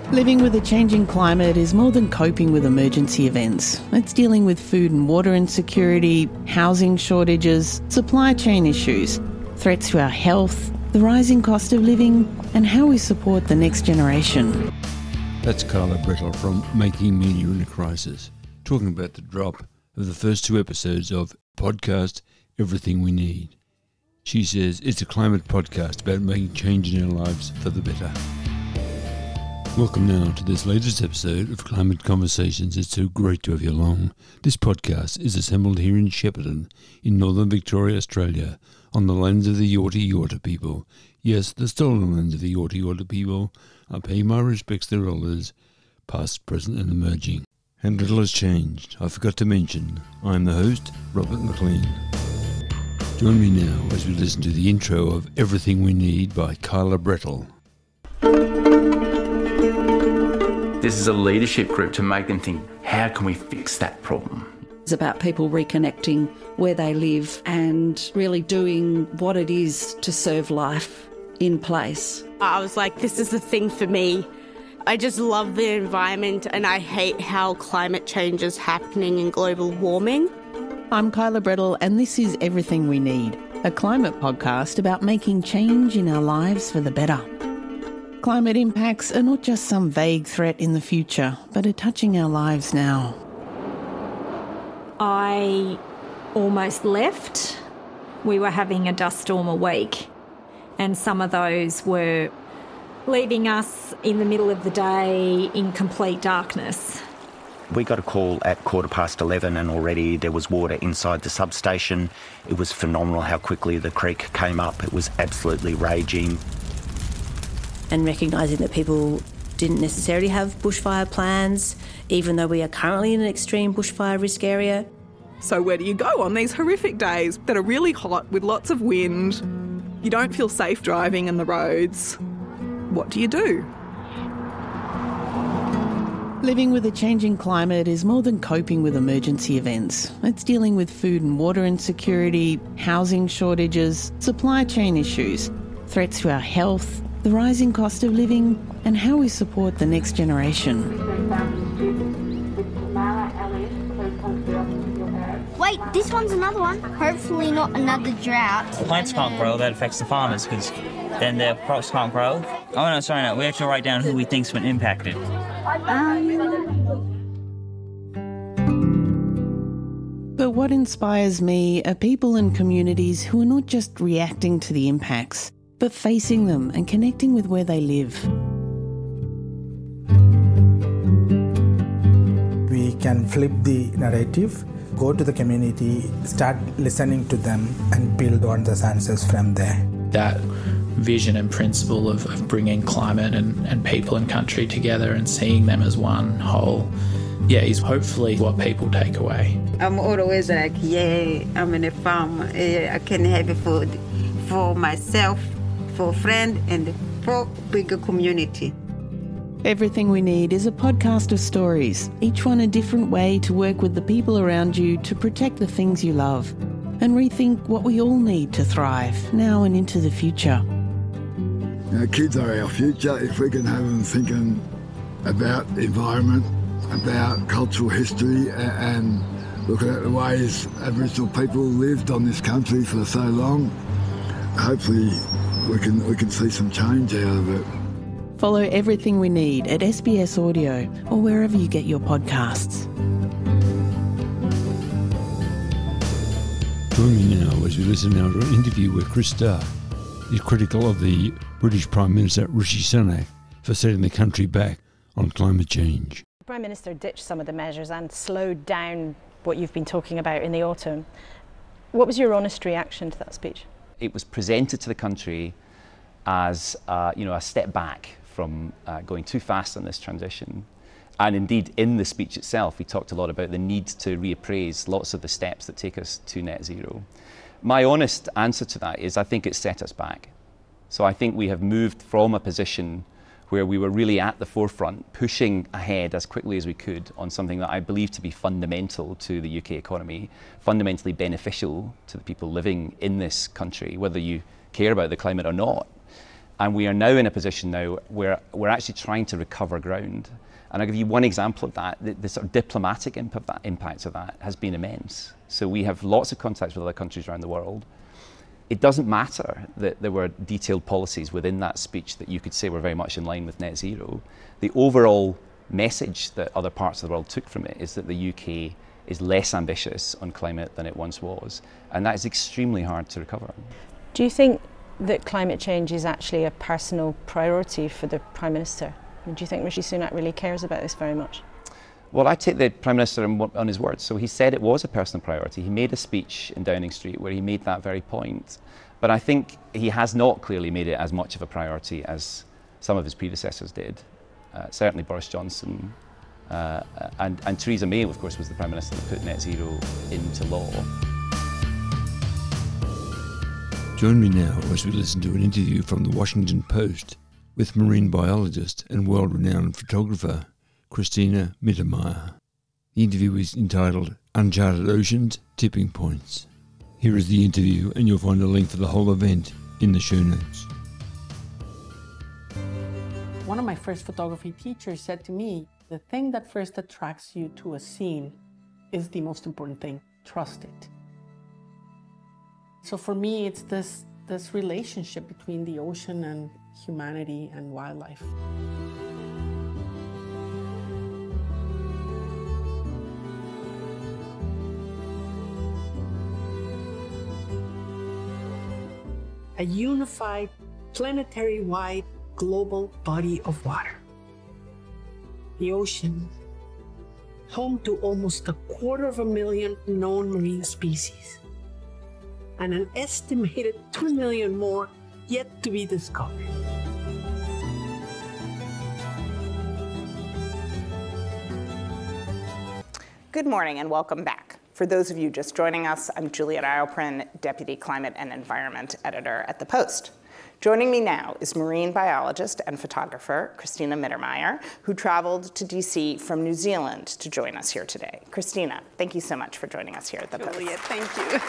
Living with a changing climate is more than coping with emergency events. It's dealing with food and water insecurity, housing shortages, supply chain issues, threats to our health, the rising cost of living, and how we support the next generation. That's Carla Brettel from Making Media in a Crisis, talking about the drop of the first two episodes of podcast Everything We Need. She says it's a climate podcast about making change in our lives for the better. Welcome now to this latest episode of Climate Conversations. It's so great to have you along. This podcast is assembled here in Shepparton, in northern Victoria, Australia, on the lands of the Yorta Yorta people. Yes, the stolen lands of the Yorta Yorta people. I pay my respects to their elders, past, present and emerging. And little has changed. I forgot to mention, I'm the host, Robert McLean. Join me now as we listen to the intro of Everything We Need by Carla Brettel. This is a leadership group to make them think, how can we fix that problem? It's about people reconnecting where they live and really doing what it is to serve life in place. I was like, this is the thing for me. I just love the environment and I hate how climate change is happening and global warming. I'm Carla Brettel and this is Everything We Need, a climate podcast about making change in our lives for the better. Climate impacts are not just some vague threat in the future, but are touching our lives now. I almost left. We were having a dust storm a week, and some of those were leaving us in the middle of the day in complete darkness. We got a call at 11:15 and already there was water inside the substation. It was phenomenal how quickly the creek came up. It was absolutely raging. And recognising that people didn't necessarily have bushfire plans, even though we are currently in an extreme bushfire risk area. So where do you go on these horrific days that are really hot with lots of wind? You don't feel safe driving in the roads. What do you do? Living with a changing climate is more than coping with emergency events. It's dealing with food and water insecurity, housing shortages, supply chain issues, threats to our health, the rising cost of living, and how we support the next generation. Wait, this one's another one. Hopefully not another drought. Plants can't grow, that affects the farmers because then their crops can't grow. Oh no, sorry, no, we have to write down who we think's been impacted. But what inspires me are people and communities who are not just reacting to the impacts, but facing them and connecting with where they live. We can flip the narrative, go to the community, start listening to them and build on the answers from there. That vision and principle of bringing climate and people and country together and seeing them as one whole, is hopefully what people take away. I'm always like, I'm in a farm. I can have food for myself, for friends and for bigger community. Everything We Need is a podcast of stories, each one a different way to work with the people around you to protect the things you love and rethink what we all need to thrive now and into the future. Kids are our future. If we can have them thinking about the environment, about cultural history and looking at the ways Aboriginal people lived on this country for so long, hopefully we can see some change out of it. Follow Everything We Need at SBS Audio or wherever you get your podcasts. Join me now as we listen now to an interview where Chris Stark is critical of the British Prime Minister Rishi Sunak for setting the country back on climate change. The Prime Minister ditched some of the measures and slowed down what you've been talking about in the autumn. What was your honest reaction to that speech? It was presented to the country as a step back from going too fast on this transition. And indeed, in the speech itself, we talked a lot about the need to reappraise lots of the steps that take us to net zero. My honest answer to that is I think it's set us back. So I think we have moved from a position where we were really at the forefront, pushing ahead as quickly as we could on something that I believe to be fundamental to the UK economy, fundamentally beneficial to the people living in this country, whether you care about the climate or not. And we are now in a position now where we're actually trying to recover ground. And I'll give you one example of that. The sort of diplomatic impact of that has been immense. So we have lots of contacts with other countries around the world. It doesn't matter that there were detailed policies within that speech that you could say were very much in line with net zero. The overall message that other parts of the world took from it is that the UK is less ambitious on climate than it once was. And that is extremely hard to recover. Do you think that climate change is actually a personal priority for the Prime Minister? Do you think Rishi Sunak really cares about this very much? Well, I take the Prime Minister on his word. So he said it was a personal priority. He made a speech in Downing Street where he made that very point. But I think he has not clearly made it as much of a priority as some of his predecessors did. Certainly Boris Johnson and Theresa May, of course, was the Prime Minister that put net zero into law. Join me now as we listen to an interview from the Washington Post with marine biologist and world-renowned photographer Christina Mittermeier. The interview is entitled Uncharted Oceans, Tipping Points. Here is the interview, and you'll find a link for the whole event in the show notes. One of my first photography teachers said to me, the thing that first attracts you to a scene is the most important thing. Trust it. So for me, it's this relationship between the ocean and humanity and wildlife. A unified, planetary-wide, global body of water. The ocean, home to almost 250,000 known marine species, and an estimated 2 million more yet to be discovered. Good morning and welcome back. For those of you just joining us, I'm Juliet Eilperin, Deputy Climate and Environment Editor at The Post. Joining me now is marine biologist and photographer Christina Mittermeier, who traveled to DC from New Zealand to join us here today. Christina, thank you so much for joining us here at The Post. Juliet, thank you.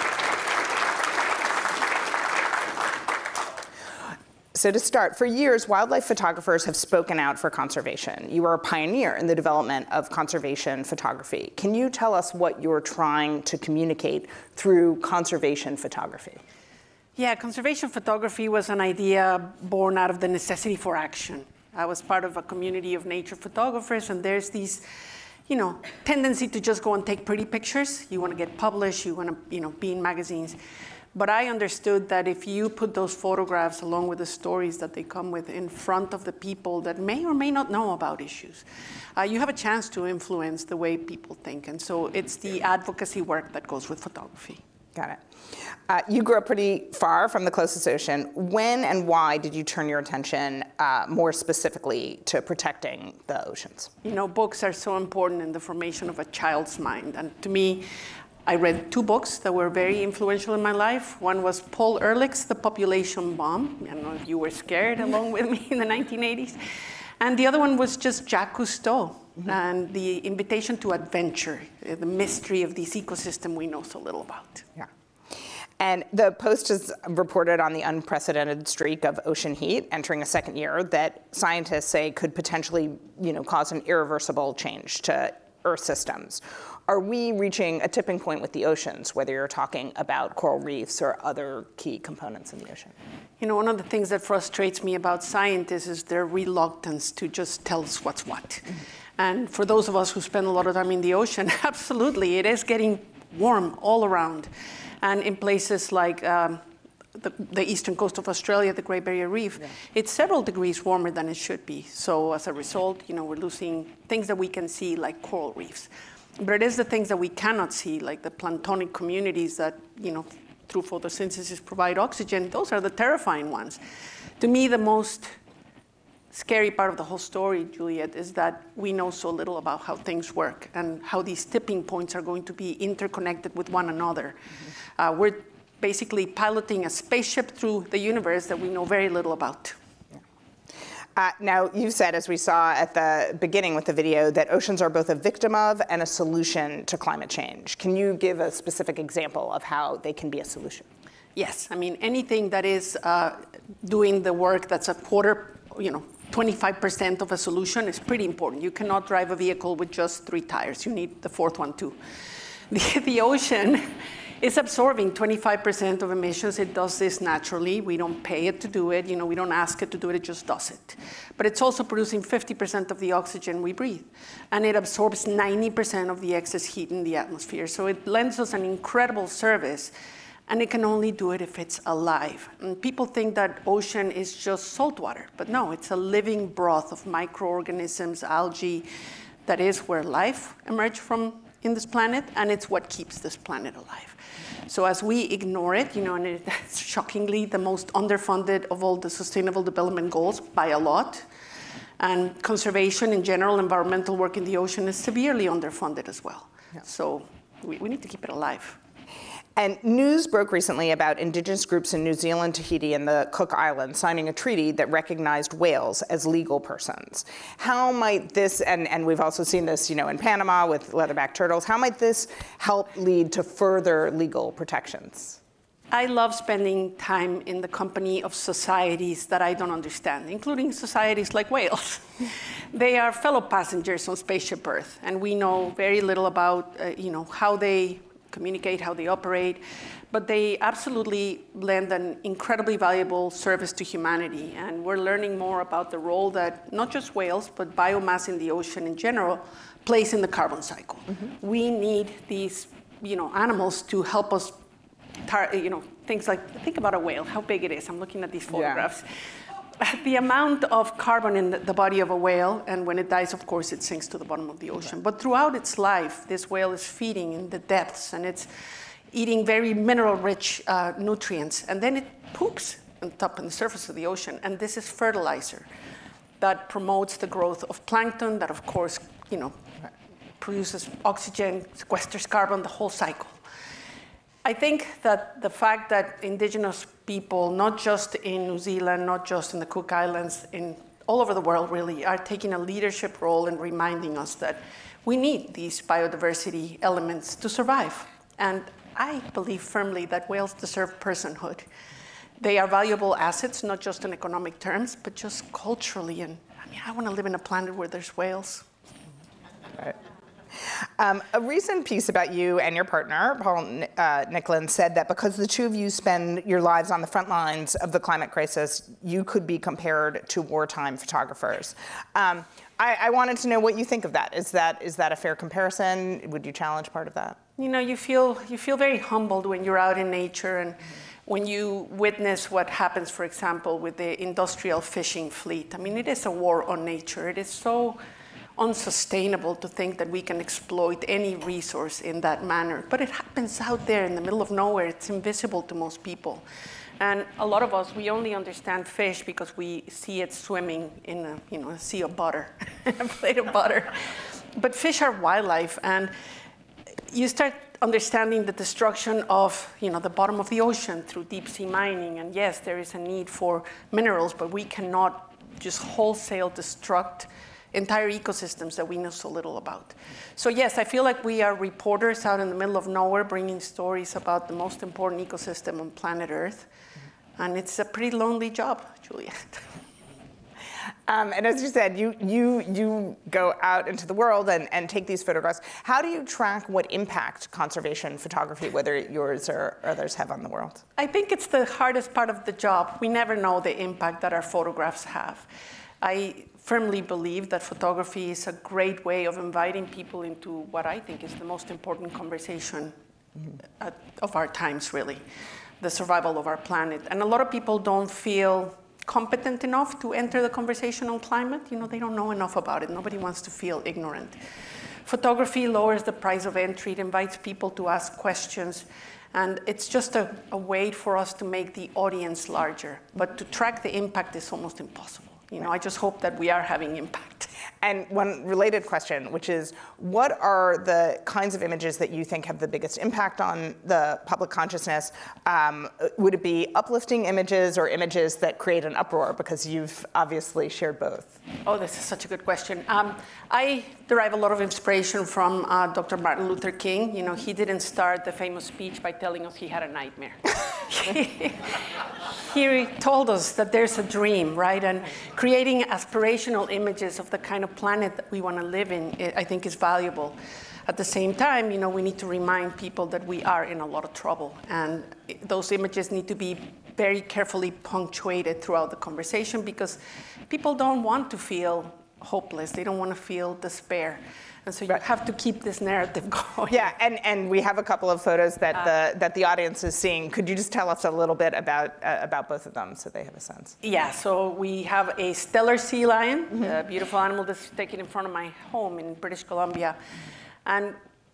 So to start, for years, wildlife photographers have spoken out for conservation. You are a pioneer in the development of conservation photography. Can you tell us what you're trying to communicate through conservation photography? Yeah, conservation photography was an idea born out of the necessity for action. I was part of a community of nature photographers, and there's these, tendency to just go and take pretty pictures. You want to get published, you want to, be in magazines. But I understood that if you put those photographs along with the stories that they come with in front of the people that may or may not know about issues, you have a chance to influence the way people think. And so it's the advocacy work that goes with photography. Got it. You grew up pretty far from the closest ocean. When and why did you turn your attention more specifically to protecting the oceans? Books are so important in the formation of a child's mind. And to me, I read 2 books that were very influential in my life. One was Paul Ehrlich's The Population Bomb. I don't know if you were scared along with me in the 1980s. And the other one was just Jacques Cousteau and the invitation to adventure, the mystery of this ecosystem we know so little about. Yeah. And the Post has reported on the unprecedented streak of ocean heat entering a second year that scientists say could potentially, cause an irreversible change to Earth systems. Are we reaching a tipping point with the oceans, whether you're talking about coral reefs or other key components in the ocean? One of the things that frustrates me about scientists is their reluctance to just tell us what's what. Mm-hmm. And for those of us who spend a lot of time in the ocean, absolutely, it is getting warm all around. And in places like the eastern coast of Australia, the Great Barrier Reef, it's several degrees warmer than it should be. So as a result, we're losing things that we can see like coral reefs. But it is the things that we cannot see, like the planktonic communities that, through photosynthesis provide oxygen. Those are the terrifying ones. To me, the most scary part of the whole story, Juliet, is that we know so little about how things work and how these tipping points are going to be interconnected with one another. Mm-hmm. We're basically piloting a spaceship through the universe that we know very little about. Now, you said, as we saw at the beginning with the video, that oceans are both a victim of and a solution to climate change. Can you give a specific example of how they can be a solution? Yes, I mean, anything that is doing the work that's a quarter, 25% of a solution is pretty important. You cannot drive a vehicle with just 3 tires. You need the 4th one too. The ocean is absorbing 25% of emissions. It does this naturally. We don't pay it to do it. We don't ask it to do it. It just does it. But it's also producing 50% of the oxygen we breathe. And it absorbs 90% of the excess heat in the atmosphere. So it lends us an incredible service. And it can only do it if it's alive. And people think that ocean is just salt water. But no, it's a living broth of microorganisms, algae. That is where life emerged from in this planet. And it's what keeps this planet alive. So as we ignore it, and it's shockingly the most underfunded of all the Sustainable Development Goals by a lot. And conservation in general, environmental work in the ocean is severely underfunded as well. Yeah. So we need to keep it alive. And news broke recently about Indigenous groups in New Zealand, Tahiti, and the Cook Islands signing a treaty that recognized whales as legal persons. How might this, and we've also seen this, in Panama with leatherback turtles, how might this help lead to further legal protections? I love spending time in the company of societies that I don't understand, including societies like whales. They are fellow passengers on Spaceship Earth, and we know very little about, how they communicate, how they operate, but they absolutely lend an incredibly valuable service to humanity. And we're learning more about the role that not just whales, but biomass in the ocean in general plays in the carbon cycle. Mm-hmm. We need these, animals to help us, think about a whale, how big it is. I'm looking at these photographs. Yeah. The amount of carbon in the body of a whale, and when it dies, of course, it sinks to the bottom of the ocean. Right. But throughout its life, this whale is feeding in the depths, and it's eating very mineral-rich nutrients. And then it poops on top on the surface of the ocean, and this is fertilizer that promotes the growth of plankton that, of course, produces oxygen, sequesters carbon, the whole cycle. I think that the fact that Indigenous people, not just in New Zealand, not just in the Cook Islands, all over the world really, are taking a leadership role in reminding us that we need these biodiversity elements to survive. And I believe firmly that whales deserve personhood. They are valuable assets, not just in economic terms, but just culturally. And I want to live in a planet where there's whales. Right. A recent piece about you and your partner, Paul Nicklin, said that because the two of you spend your lives on the front lines of the climate crisis, you could be compared to wartime photographers. I wanted to know what you think of that. Is that a fair comparison? Would you challenge part of that? You feel very humbled when you're out in nature and when you witness what happens, for example, with the industrial fishing fleet. It is a war on nature. It is so unsustainable to think that we can exploit any resource in that manner. But it happens out there in the middle of nowhere. It's invisible to most people. And a lot of us, we only understand fish because we see it swimming in a sea of butter, a plate of butter. But fish are wildlife, and you start understanding the destruction of the bottom of the ocean through deep sea mining. And yes, there is a need for minerals, but we cannot just wholesale destruct entire ecosystems that we know so little about. So yes, I feel like we are reporters out in the middle of nowhere bringing stories about the most important ecosystem on planet Earth. And it's a pretty lonely job, Juliet. And as you said, you go out into the world and take these photographs. How do you track what impact conservation photography, whether yours or others, have on the world? I think it's the hardest part of the job. We never know the impact that our photographs have. I firmly believe that photography is a great way of inviting people into what I think is the most important conversation of our times, really, the survival of our planet. And a lot of people don't feel competent enough to enter the conversation on climate. They don't know enough about it. Nobody wants to feel ignorant. Photography lowers the price of entry. It invites people to ask questions. And it's just a way for us to make the audience larger. But to track the impact is almost impossible. I just hope that we are having impact. And one related question, which is, what are the kinds of images that you think have the biggest impact on the public consciousness? Would it be uplifting images or images that create an uproar? Because you've obviously shared both. Oh, this is such a good question. I derive a lot of inspiration from Dr. Martin Luther King. He didn't start the famous speech by telling us he had a nightmare. he told us that there's a dream, right? And creating aspirational images of the kind of planet that we want to live in, I think, is valuable. At the same time, we need to remind people that we are in a lot of trouble. And those images need to be very carefully punctuated throughout the conversation because people don't want to feel hopeless. They don't want to feel despair. And so you have to keep this narrative going. Yeah, and we have a couple of photos that the audience is seeing. Could you just tell us a little bit about both of them so they have a sense? Yeah, so we have a Steller sea lion, a beautiful animal that's taken in front of my home in British Columbia. And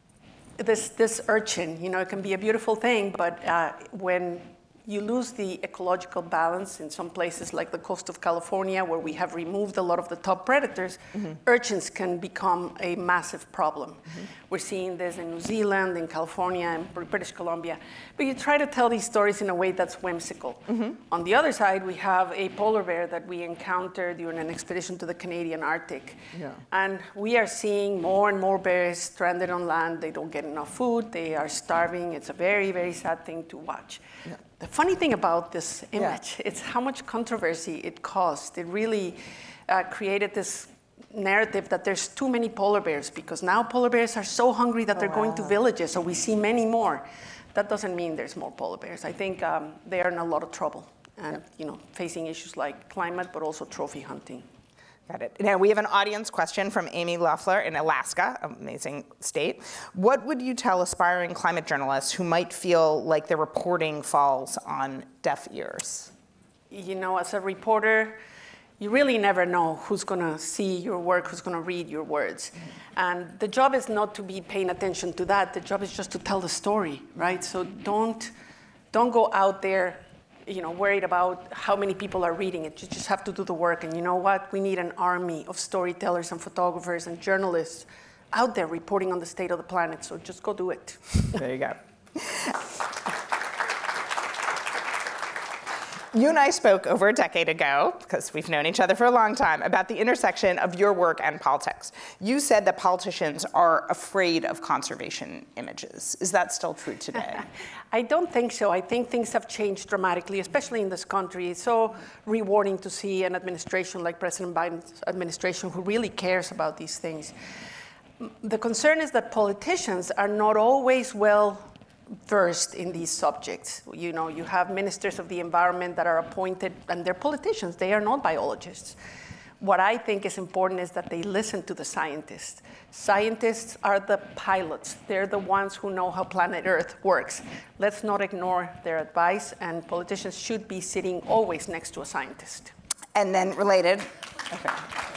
this urchin, it can be a beautiful thing, but when you lose the ecological balance in some places like the coast of California, where we have removed a lot of the top predators, urchins can become a massive problem. We're seeing this in New Zealand, in California, and British Columbia. But you try to tell these stories in a way that's whimsical. On the other side, we have a polar bear that we encountered during an expedition to the Canadian Arctic. Yeah. And we are seeing more and more bears stranded on land. They don't get enough food. They are starving. It's a very, very sad thing to watch. Yeah. The funny thing about this image, it's how much controversy it caused. It really created this narrative that there's too many polar bears because now polar bears are so hungry that they're going to villages, so we see many more. That doesn't mean there's more polar bears. I think they are in a lot of trouble and facing issues like climate, but also trophy hunting. Got it. Now we have an audience question from Amy Loeffler in Alaska, amazing state. What would you tell aspiring climate journalists who might feel like their reporting falls on deaf ears? As a reporter, you really never know who's going to see your work, who's going to read your words. And the job is not to be paying attention to that. The job is just to tell the story, right? So don't go out there worried about how many people are reading it. You just have to do the work. And you know what? We need an army of storytellers and photographers and journalists out there reporting on the state of the planet. So just go do it. There you go. You and I spoke over a decade ago, because we've known each other for a long time, about the intersection of your work and politics. You said that politicians are afraid of conservation images. Is that still true today? I don't think so. I think things have changed dramatically, especially in this country. It's so rewarding to see an administration like President Biden's administration who really cares about these things. The concern is that politicians are not always well versed in these subjects. You have ministers of the environment that are appointed, and they're politicians. They are not biologists. What I think is important is that they listen to the scientists. Scientists are the pilots. They're the ones who know how planet Earth works. Let's not ignore their advice, and politicians should be sitting always next to a scientist. And then related, okay.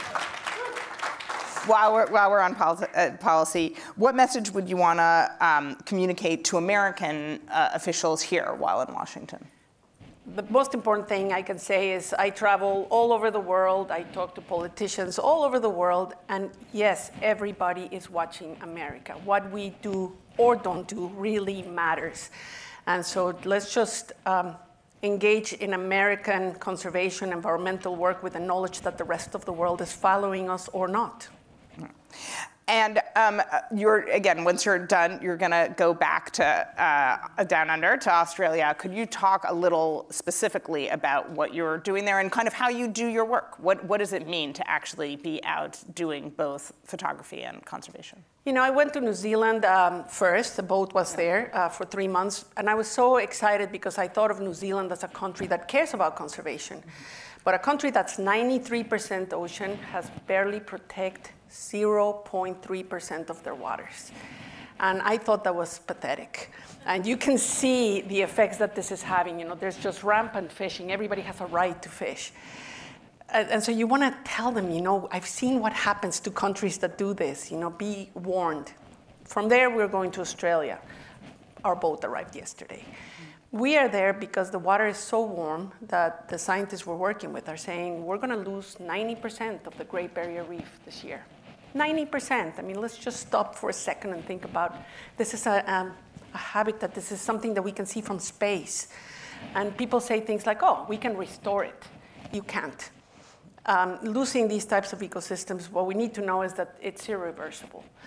While we're on policy, what message would you want to communicate to American officials here while in Washington? The most important thing I can say is I travel all over the world. I talk to politicians all over the world. And yes, everybody is watching America. What we do or don't do really matters. And so let's just engage in American conservation, environmental work with the knowledge that the rest of the world is following us or not. And once you're done, you're going to go back to down under to Australia. Could you talk a little specifically about what you're doing there and kind of how you do your work? What does it mean to actually be out doing both photography and conservation? I went to New Zealand first. The boat was there for 3 months. And I was so excited because I thought of New Zealand as a country that cares about conservation. But a country that's 93% ocean has barely protected 0.3% of their waters. And I thought that was pathetic. And you can see the effects that this is having. There's just rampant fishing. Everybody has a right to fish. And so you want to tell them, I've seen what happens to countries that do this. Be warned. From there, we're going to Australia. Our boat arrived yesterday. We are there because the water is so warm that the scientists we're working with are saying we're going to lose 90% of the Great Barrier Reef this year. 90%. I mean, let's just stop for a second and think about this is a habitat. This is something that we can see from space. And people say things like, oh, we can restore it. You can't. Losing these types of ecosystems, what we need to know is that it's irreversible.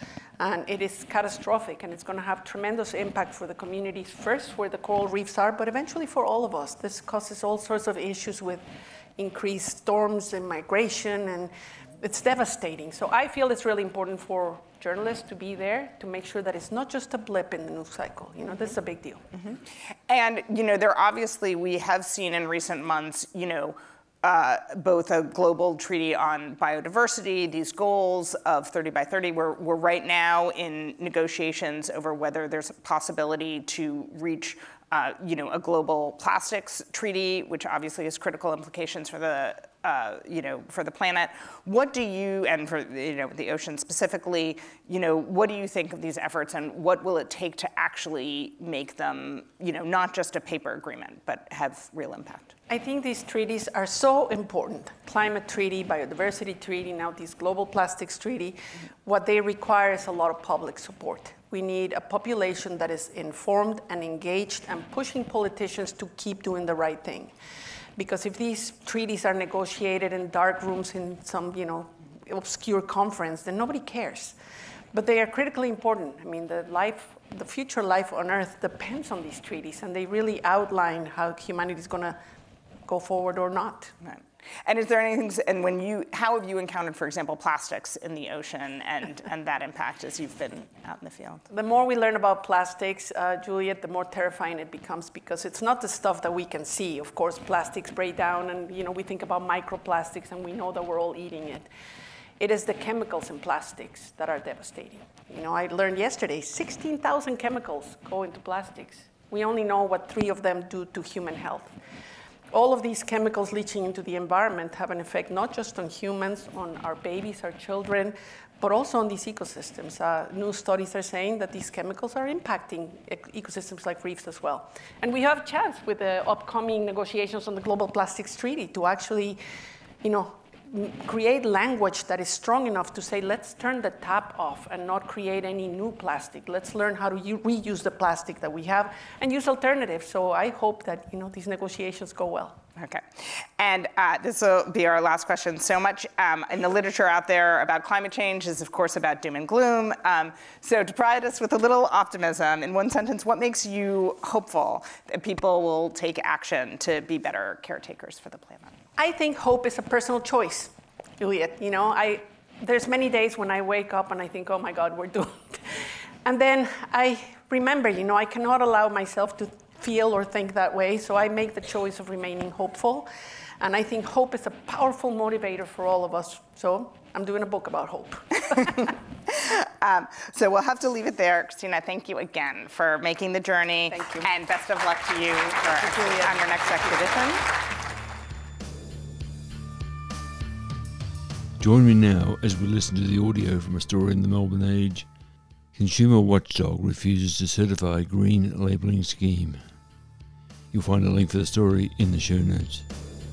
And it is catastrophic, and it's going to have tremendous impact for the communities, first where the coral reefs are, but eventually for all of us. This causes all sorts of issues with increased storms and migration, and it's devastating. So I feel it's really important for journalists to be there to make sure that it's not just a blip in the news cycle. You know, this is a big deal. Mm-hmm. And, you know, there obviously, we have seen in recent months, you know, both a global treaty on biodiversity, these goals of 30 by 30. We're right now in negotiations over whether there's a possibility to reach you know, a global plastics treaty, which obviously has critical implications for the, you know, for the planet. What do you, and for, you know, the ocean specifically, you know, what do you think of these efforts, and what will it take to actually make them, you know, not just a paper agreement, but have real impact? I think these treaties are so important. Climate treaty, biodiversity treaty, now this global plastics treaty. What they require is a lot of public support. We need a population that is informed and engaged and pushing politicians to keep doing the right thing. Because if these treaties are negotiated in dark rooms in some, you know, obscure conference, then nobody cares. But they are critically important. I mean, the future life on Earth depends on these treaties, and they really outline how humanity is going to go forward or not. Right. And is there anything, and when you, how have you encountered, for example, plastics in the ocean and that impact as you've been out in the field? The more we learn about plastics, Juliet, the more terrifying it becomes, because it's not the stuff that we can see. Of course, plastics break down, and you know, we think about microplastics, and we know that we're all eating it. It is the chemicals in plastics that are devastating. You know, I learned yesterday 16,000 chemicals go into plastics. We only know what 3 of them do to human health. All of these chemicals leaching into the environment have an effect not just on humans, on our babies, our children, but also on these ecosystems. New studies are saying that these chemicals are impacting ecosystems like reefs as well. And we have a chance with the upcoming negotiations on the Global Plastics Treaty to actually, you know, create language that is strong enough to say, let's turn the tap off and not create any new plastic. Let's learn how to reuse the plastic that we have and use alternatives. So I hope that, you know, these negotiations go well. Okay. And this will be our last question. So much in the literature out there about climate change is, of course, about doom and gloom. So to provide us with a little optimism, in one sentence, what makes you hopeful that people will take action to be better caretakers for the planet? I think hope is a personal choice, Juliet. You know, there's many days when I wake up and I think, oh my God, we're doomed. And then I remember, you know, I cannot allow myself to feel or think that way, so I make the choice of remaining hopeful. And I think hope is a powerful motivator for all of us. So I'm doing a book about hope. So we'll have to leave it there. Christina, thank you again for making the journey. Thank you. And best of luck to you on your next expedition. Join me now as we listen to the audio from a story in the Melbourne Age. Consumer Watchdog refuses to certify green labelling scheme. You'll find a link for the story in the show notes.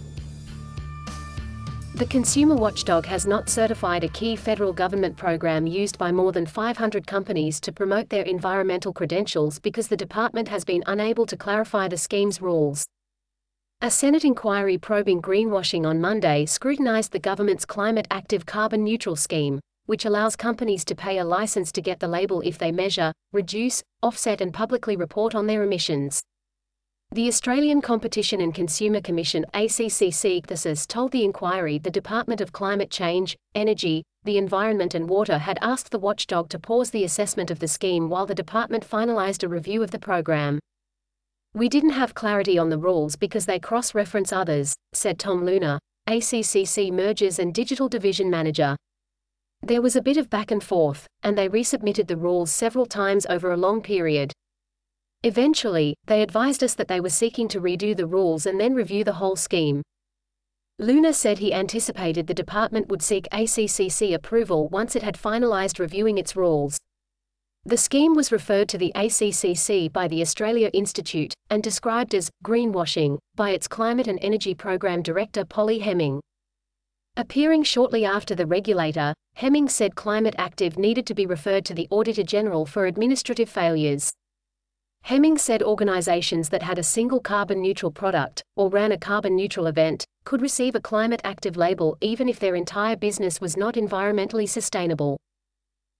The Consumer Watchdog has not certified a key federal government program used by more than 500 companies to promote their environmental credentials because the department has been unable to clarify the scheme's rules. A Senate inquiry probing greenwashing on Monday scrutinized the government's Climate Active Carbon Neutral scheme, which allows companies to pay a license to get the label if they measure, reduce, offset and publicly report on their emissions. The Australian Competition and Consumer Commission (ACCC) told the inquiry the Department of Climate Change, Energy, the Environment and Water had asked the watchdog to pause the assessment of the scheme while the department finalised a review of the program. "We didn't have clarity on the rules because they cross-reference others," said Tom Luna, ACCC Mergers and Digital Division Manager. "There was a bit of back and forth, and they resubmitted the rules several times over a long period. Eventually, they advised us that they were seeking to redo the rules and then review the whole scheme." Luna said he anticipated the department would seek ACCC approval once it had finalised reviewing its rules. The scheme was referred to the ACCC by the Australia Institute, and described as greenwashing by its Climate and Energy Program Director Polly Hemming. Appearing shortly after the regulator, Hemming said Climate Active needed to be referred to the Auditor General for administrative failures. Hemming said organisations that had a single carbon-neutral product, or ran a carbon-neutral event, could receive a Climate Active label even if their entire business was not environmentally sustainable.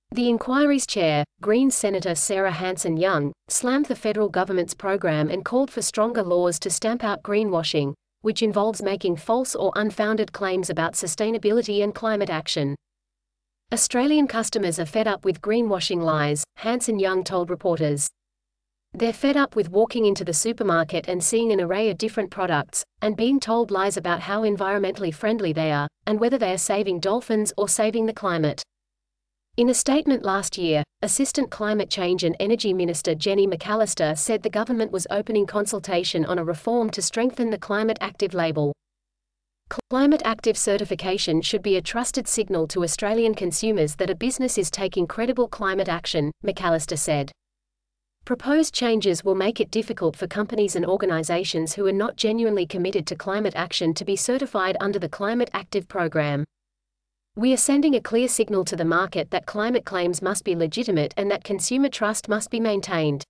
The inquiry's chair, Greens Senator Sarah Hanson-Young, slammed the federal government's program and called for stronger laws to stamp out greenwashing, which involves making false or unfounded claims about sustainability and climate action. Australian customers are fed up with greenwashing lies, Hanson-Young told reporters. They're fed up with walking into the supermarket and seeing an array of different products, and being told lies about how environmentally friendly they are, and whether they are saving dolphins or saving the climate. In a statement last year, Assistant Climate Change and Energy Minister Jenny McAllister said the government was opening consultation on a reform to strengthen the Climate Active label. Climate Active certification should be a trusted signal to Australian consumers that a business is taking credible climate action, McAllister said. Proposed changes will make it difficult for companies and organisations who are not genuinely committed to climate action to be certified under the Climate Active program. We are sending a clear signal to the market that climate claims must be legitimate and that consumer trust must be maintained.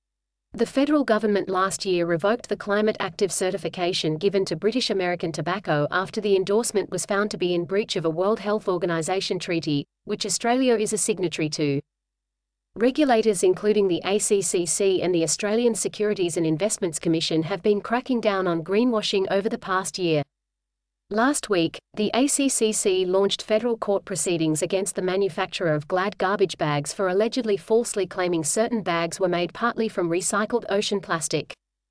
The federal government last year revoked the Climate Active certification given to British American Tobacco after the endorsement was found to be in breach of a World Health Organization treaty, which Australia is a signatory to. Regulators including the ACCC and the Australian Securities and Investments Commission have been cracking down on greenwashing over the past year. Last week, the ACCC launched federal court proceedings against the manufacturer of Glad garbage bags for allegedly falsely claiming certain bags were made partly from recycled ocean plastic.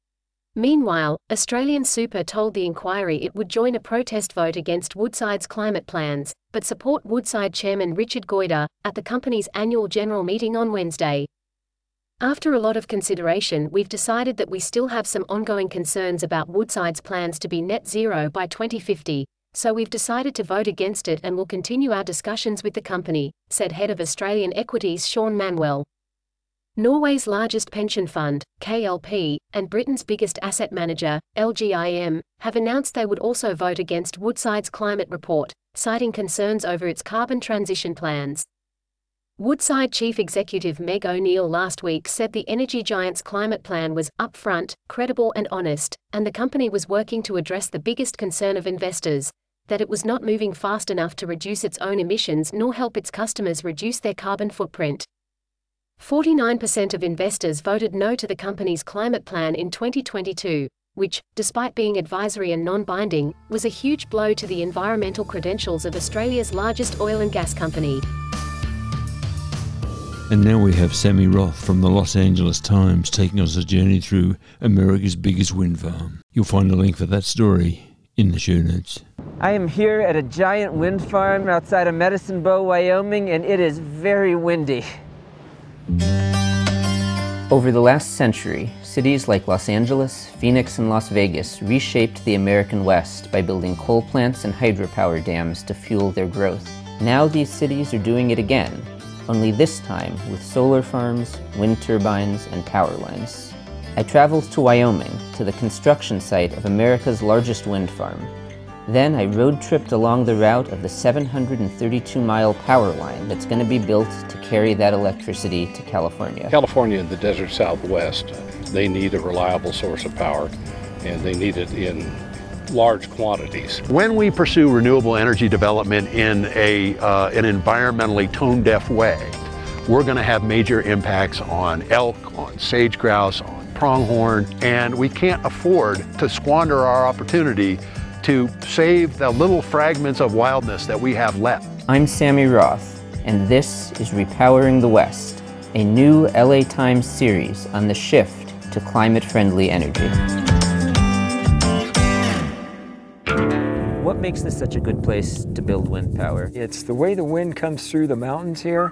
Meanwhile, Australian Super told the inquiry it would join a protest vote against Woodside's climate plans, but support Woodside chairman Richard Goyder at the company's annual general meeting on Wednesday. After a lot of consideration, we've decided that we still have some ongoing concerns about Woodside's plans to be net zero by 2050, so we've decided to vote against it and will continue our discussions with the company, said head of Australian Equities Sean Manuel. Norway's largest pension fund, KLP, and Britain's biggest asset manager, LGIM, have announced they would also vote against Woodside's climate report, citing concerns over its carbon transition plans. Woodside Chief Executive Meg O'Neill last week said the energy giant's climate plan was upfront, credible and honest, and the company was working to address the biggest concern of investors, that it was not moving fast enough to reduce its own emissions nor help its customers reduce their carbon footprint. 49% of investors voted no to the company's climate plan in 2022, which, despite being advisory and non-binding, was a huge blow to the environmental credentials of Australia's largest oil and gas company. And now we have Sammy Roth from the Los Angeles Times taking us a journey through America's biggest wind farm. You'll find a link for that story in the show notes. I am here at a giant wind farm outside of Medicine Bow, Wyoming, and it is very windy. Over the last century, cities like Los Angeles, Phoenix, and Las Vegas reshaped the American West by building coal plants and hydropower dams to fuel their growth. Now these cities are doing it again, only this time with solar farms, wind turbines, and power lines. I traveled to Wyoming, to the construction site of America's largest wind farm. Then I road-tripped along the route of the 732-mile power line that's going to be built to carry that electricity to California. California and the desert Southwest, they need a reliable source of power, and they need it in large quantities. When we pursue renewable energy development in an environmentally tone-deaf way, we're going to have major impacts on elk, on sage grouse, on pronghorn, and we can't afford to squander our opportunity to save the little fragments of wildness that we have left. I'm Sammy Roth, and this is Repowering the West, a new LA Times series on the shift to climate-friendly energy. What makes this such a good place to build wind power? It's the way the wind comes through the mountains here.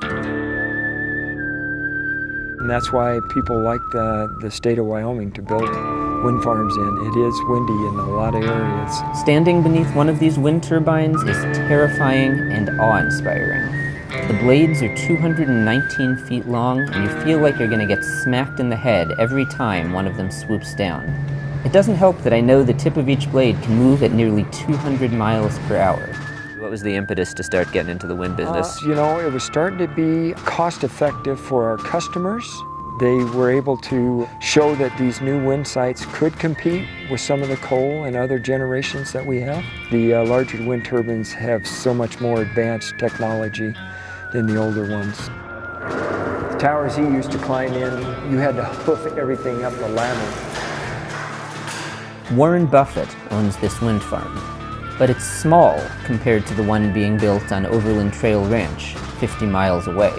And that's why people like the state of Wyoming to build wind farms in. It is windy in a lot of areas. Standing beneath one of these wind turbines is terrifying and awe-inspiring. The blades are 219 feet long, and you feel like you're going to get smacked in the head every time one of them swoops down. It doesn't help that I know the tip of each blade can move at nearly 200 miles per hour. What was the impetus to start getting into the wind business? It was starting to be cost-effective for our customers. They were able to show that these new wind sites could compete with some of the coal and other generations that we have. The larger wind turbines have so much more advanced technology than the older ones. The towers he used to climb in, you had to hoof everything up the ladder. Warren Buffett owns this wind farm, but it's small compared to the one being built on Overland Trail Ranch, 50 miles away.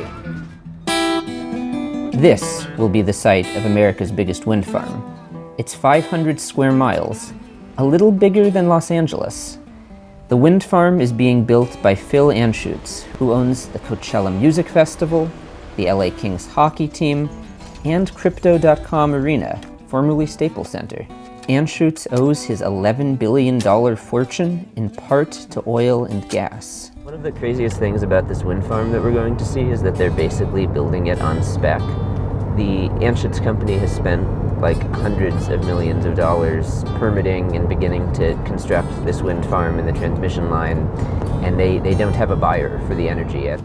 This will be the site of America's biggest wind farm. It's 500 square miles, a little bigger than Los Angeles. The wind farm is being built by Phil Anschutz, who owns the Coachella Music Festival, the LA Kings hockey team, and Crypto.com Arena, formerly Staples Center. Anschutz owes his $11 billion fortune in part to oil and gas. One of the craziest things about this wind farm that we're going to see is that they're basically building it on spec. The Anschutz company has spent like hundreds of millions of dollars permitting and beginning to construct this wind farm and the transmission line, and they don't have a buyer for the energy yet.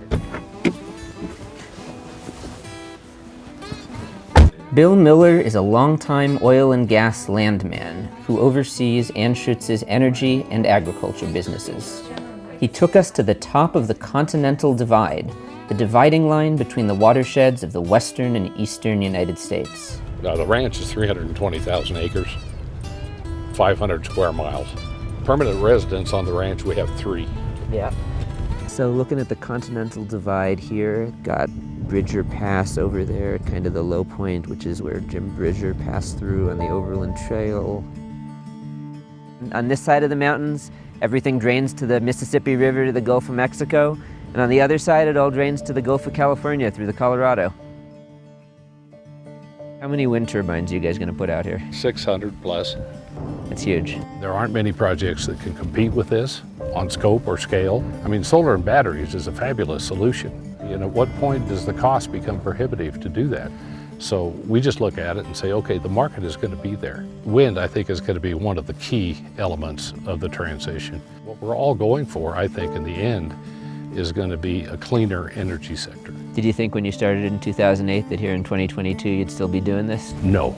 Bill Miller is a longtime oil and gas landman who oversees Anschutz's energy and agriculture businesses. He took us to the top of the Continental Divide, the dividing line between the watersheds of the western and eastern United States. Now, the ranch is 320,000 acres, 500 square miles. Permanent residents on the ranch, we have 3. Yeah. So looking at the Continental Divide here, got Bridger Pass over there, kind of the low point, which is where Jim Bridger passed through on the Overland Trail. On this side of the mountains, everything drains to the Mississippi River to the Gulf of Mexico, and on the other side, it all drains to the Gulf of California through the Colorado. How many wind turbines are you guys going to put out here? 600 plus. That's huge. There aren't many projects that can compete with this on scope or scale. I mean, solar and batteries is a fabulous solution. And at what point does the cost become prohibitive to do that? So we just look at it and say, okay, the market is going to be there. Wind, I think, is going to be one of the key elements of the transition. What we're all going for, I think, in the end, is going to be a cleaner energy sector. Did you think when you started in 2008 that here in 2022 you'd still be doing this? No.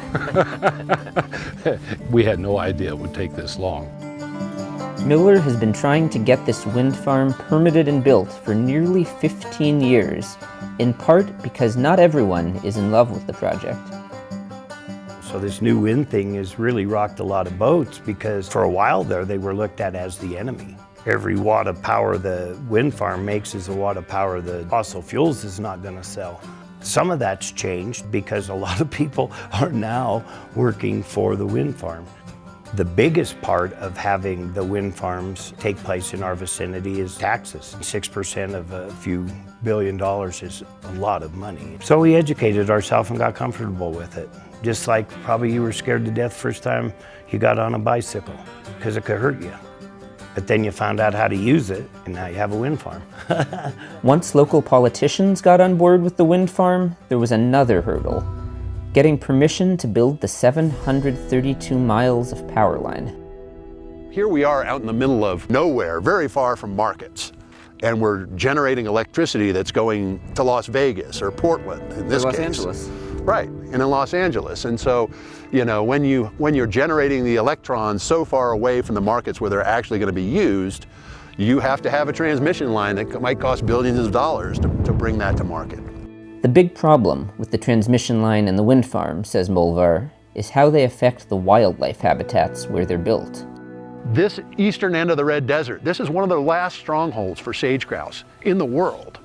We had no idea it would take this long. Miller has been trying to get this wind farm permitted and built for nearly 15 years, in part because not everyone is in love with the project. So this new wind thing has really rocked a lot of boats because for a while there they were looked at as the enemy. Every watt of power the wind farm makes is a watt of power the fossil fuels is not going to sell. Some of that's changed because a lot of people are now working for the wind farm. The biggest part of having the wind farms take place in our vicinity is taxes. 6% of a few $1 billion is a lot of money. So we educated ourselves and got comfortable with it. Just like probably you were scared to death first time you got on a bicycle because it could hurt you. But then you found out how to use it, and now you have a wind farm. Once local politicians got on board with the wind farm, there was another hurdle: getting permission to build the 732 miles of power line. Here we are out in the middle of nowhere, very far from markets, and we're generating electricity that's going to Las Vegas or Portland in this case. Los Angeles. Right, and in Los Angeles. And so, you know, when you're generating the electrons so far away from the markets where they're actually going to be used, you have to have a transmission line that might cost billions of dollars to bring that to market. The big problem with the transmission line and the wind farm, says Molvar, is how they affect the wildlife habitats where they're built. This eastern end of the Red Desert, this is one of the last strongholds for sage grouse in the world.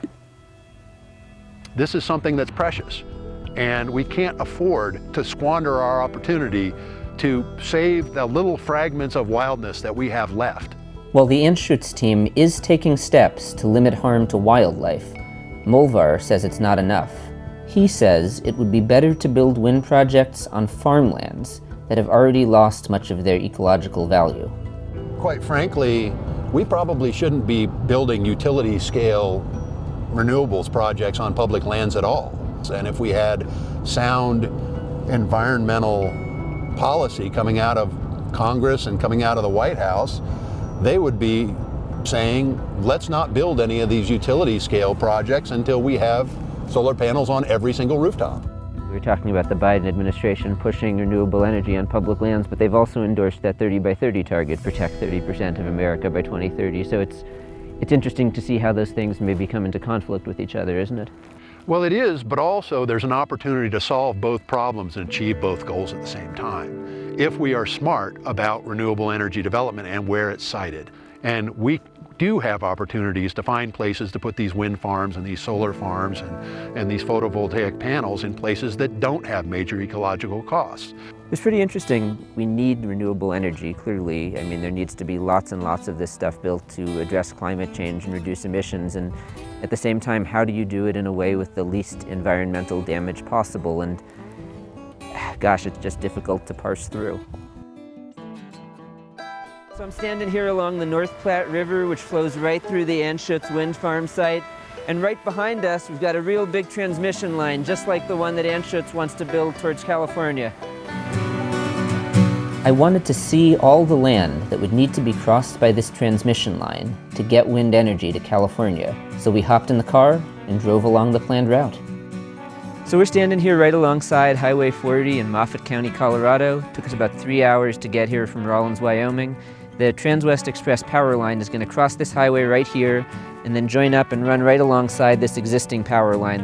This is something that's precious, and we can't afford to squander our opportunity to save the little fragments of wildness that we have left. While the Anschutz team is taking steps to limit harm to wildlife, Molvar says it's not enough. He says it would be better to build wind projects on farmlands that have already lost much of their ecological value. Quite frankly, we probably shouldn't be building utility-scale renewables projects on public lands at all. And if we had sound environmental policy coming out of Congress and coming out of the White House, they would be saying, let's not build any of these utility scale projects until we have solar panels on every single rooftop. We were talking about the Biden administration pushing renewable energy on public lands, but they've also endorsed that 30 by 30 target, protect 30% of America by 2030. So it's interesting to see how those things maybe come into conflict with each other, isn't it? Well, it is, but also there's an opportunity to solve both problems and achieve both goals at the same time, if we are smart about renewable energy development and where it's sited. And we do have opportunities to find places to put these wind farms and these solar farms and these photovoltaic panels in places that don't have major ecological costs. It's pretty interesting. We need renewable energy, clearly. I mean, there needs to be lots and lots of this stuff built to address climate change and reduce emissions. And at the same time, how do you do it in a way with the least environmental damage possible? And gosh, it's just difficult to parse through. So I'm standing here along the North Platte River, which flows right through the Anschutz wind farm site. And right behind us, we've got a real big transmission line, just like the one that Anschutz wants to build towards California. I wanted to see all the land that would need to be crossed by this transmission line to get wind energy to California. So we hopped in the car and drove along the planned route. So we're standing here right alongside Highway 40 in Moffat County, Colorado. It took us about 3 hours to get here from Rawlins, Wyoming. The Transwest Express power line is going to cross this highway right here and then join up and run right alongside this existing power line.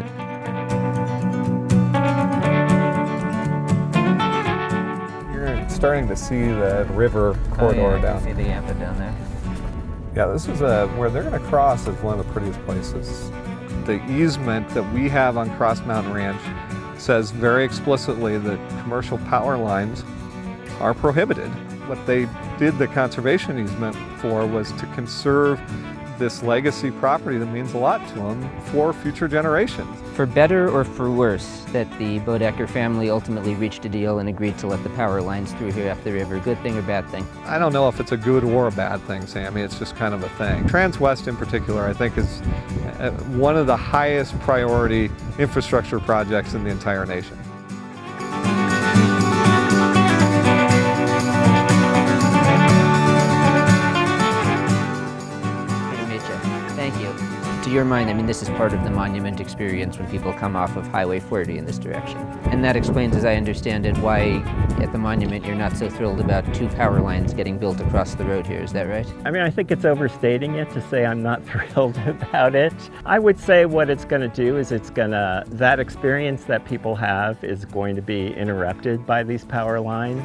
You're starting to see the river corridor down. See the Yampa down there. Yeah, this is where they're going to cross is one of the prettiest places. The easement that we have on Cross Mountain Ranch says very explicitly that commercial power lines are prohibited. What they did the conservation easement for was to conserve this legacy property that means a lot to them for future generations. For better or for worse, that the Bodecker family ultimately reached a deal and agreed to let the power lines through here up the river. Good thing or bad thing? I don't know if it's a good or a bad thing, Sammy. It's just kind of a thing. Transwest in particular, I think, is one of the highest priority infrastructure projects in the entire nation. To your mind, I mean, this is part of the monument experience when people come off of Highway 40 in this direction. And that explains, as I understand it, why at the monument you're not so thrilled about two power lines getting built across the road here. Is that right? I mean, I think it's overstating it to say I'm not thrilled about it. I would say what it's going to do is that experience that people have is going to be interrupted by these power lines.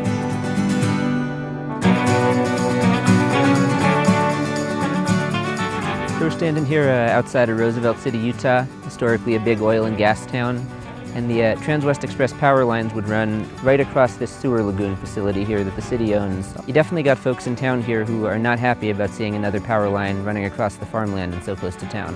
So we're standing here outside of Roosevelt City, Utah, historically a big oil and gas town. And the Transwest Express power lines would run right across this sewer lagoon facility here that the city owns. You definitely got folks in town here who are not happy about seeing another power line running across the farmland and so close to town.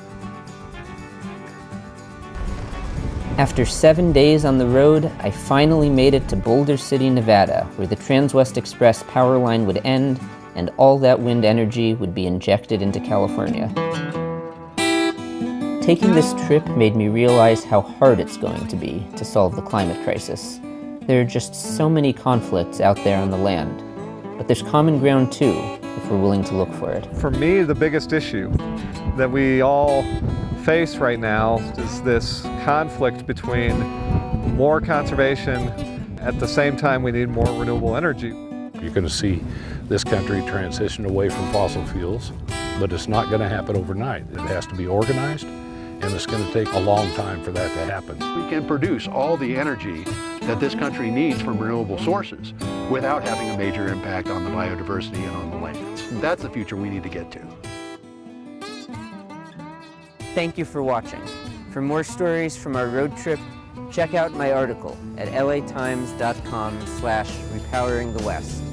After 7 days on the road, I finally made it to Boulder City, Nevada, where the Transwest Express power line would end and all that wind energy would be injected into California. Taking this trip made me realize how hard it's going to be to solve the climate crisis. There are just so many conflicts out there on the land, but there's common ground too, if we're willing to look for it. For me, the biggest issue that we all face right now is this conflict between more conservation, at the same time we need more renewable energy. You're going to see this country transition away from fossil fuels, but it's not going to happen overnight. It has to be organized, and it's going to take a long time for that to happen. We can produce all the energy that this country needs from renewable sources without having a major impact on the biodiversity and on the lands. That's the future we need to get to. Thank you for watching. For more stories from our road trip, check out my article at latimes.com/repoweringthewest.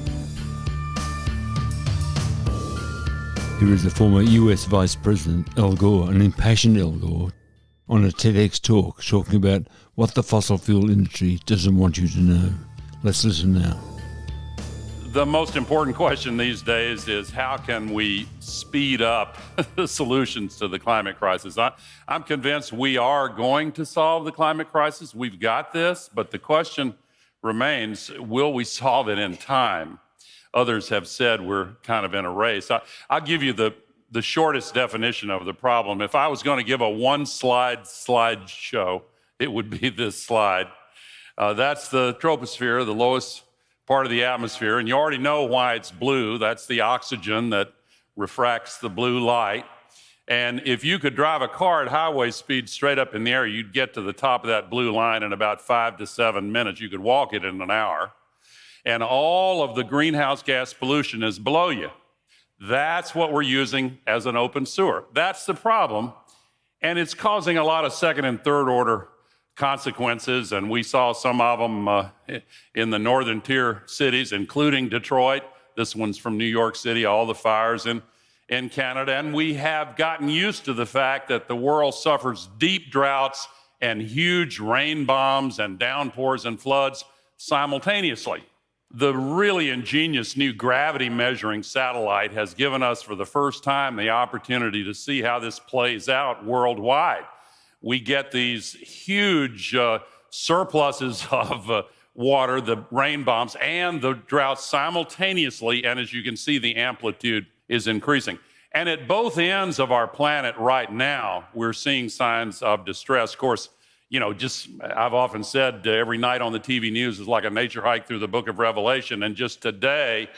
Here is the former US Vice President Al Gore, an impassioned Al Gore, on a TEDx talk talking about what the fossil fuel industry doesn't want you to know. Let's listen now. The most important question these days is how can we speed up the solutions to the climate crisis? I'm convinced we are going to solve the climate crisis. We've got this, but the question remains, will we solve it in time? Others have said we're kind of in a race. I'll give you the shortest definition of the problem. If I was going to give a one-slide slideshow, it would be this slide. That's the troposphere, the lowest part of the atmosphere, and you already know why it's blue. That's the oxygen that refracts the blue light. And if you could drive a car at highway speed straight up in the air, you'd get to the top of that blue line in about 5 to 7 minutes. You could walk it in an hour. And all of the greenhouse gas pollution is below you. That's what we're using as an open sewer. That's the problem. And it's causing a lot of second and third order consequences. And we saw some of them in the northern tier cities, including Detroit. This one's from New York City, all the fires in Canada. And we have gotten used to the fact that the world suffers deep droughts and huge rain bombs and downpours and floods simultaneously. The really ingenious new gravity measuring satellite has given us for the first time the opportunity to see how this plays out worldwide. We get these huge surpluses of water, the rain bombs, and the droughts simultaneously, and as you can see, the amplitude is increasing. And at both ends of our planet right now, we're seeing signs of distress. Of course, you know, I've often said every night on the TV news is like a nature hike through the book of Revelation. And just today,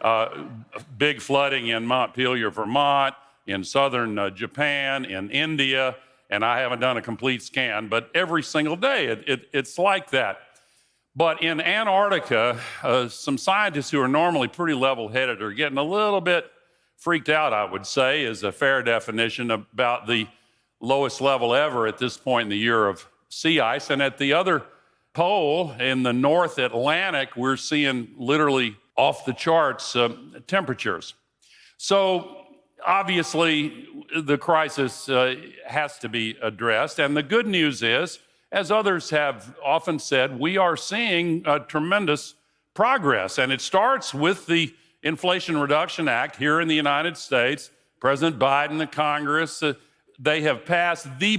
big flooding in Montpelier, Vermont, in southern Japan, in India, and I haven't done a complete scan, but every single day it's like that. But in Antarctica, some scientists who are normally pretty level-headed are getting a little bit freaked out, I would say, is a fair definition, about the lowest level ever at this point in the year of sea ice. And at the other pole, in the North Atlantic, we're seeing literally off the charts temperatures. So obviously the crisis has to be addressed. And the good news is, as others have often said, we are seeing tremendous progress. And it starts with the Inflation Reduction Act here in the United States. President Biden, the Congress, they have passed the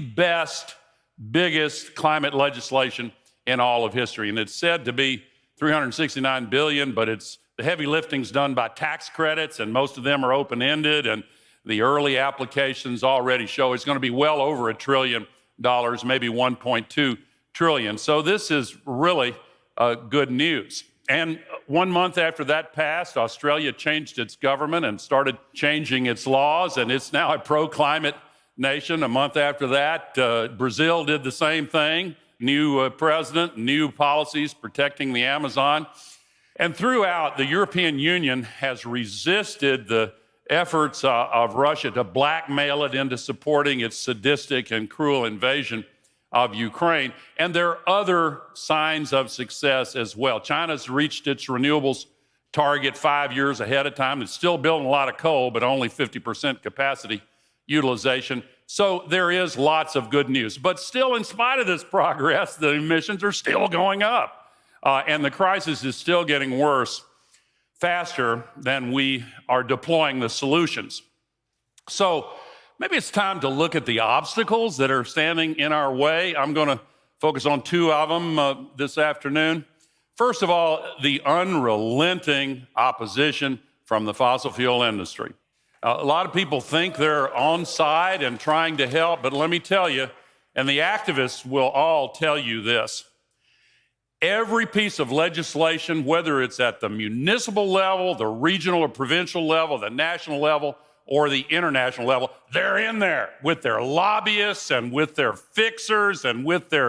biggest climate legislation in all of history. And it's said to be $369 billion, but the heavy lifting's done by tax credits, and most of them are open-ended, and the early applications already show it's going to be well over $1 trillion, maybe $1.2 trillion. So this is really good news. And 1 month after that passed, Australia changed its government and started changing its laws, and it's now a pro-climate nation. A month after that, Brazil did the same thing. New president, new policies protecting the Amazon. And throughout, the European Union has resisted the efforts of Russia to blackmail it into supporting its sadistic and cruel invasion of Ukraine. And there are other signs of success as well. China's reached its renewables target 5 years ahead of time. It's still building a lot of coal, but only 50% capacity utilization. So there is lots of good news. But still, in spite of this progress, the emissions are still going up. And the crisis is still getting worse faster than we are deploying the solutions. So maybe it's time to look at the obstacles that are standing in our way. I'm going to focus on 2 of them this afternoon. First of all, the unrelenting opposition from the fossil fuel industry. A lot of people think they're on side and trying to help, but let me tell you, and the activists will all tell you this, every piece of legislation, whether it's at the municipal level, the regional or provincial level, the national level, or the international level, they're in there with their lobbyists and with their fixers and with their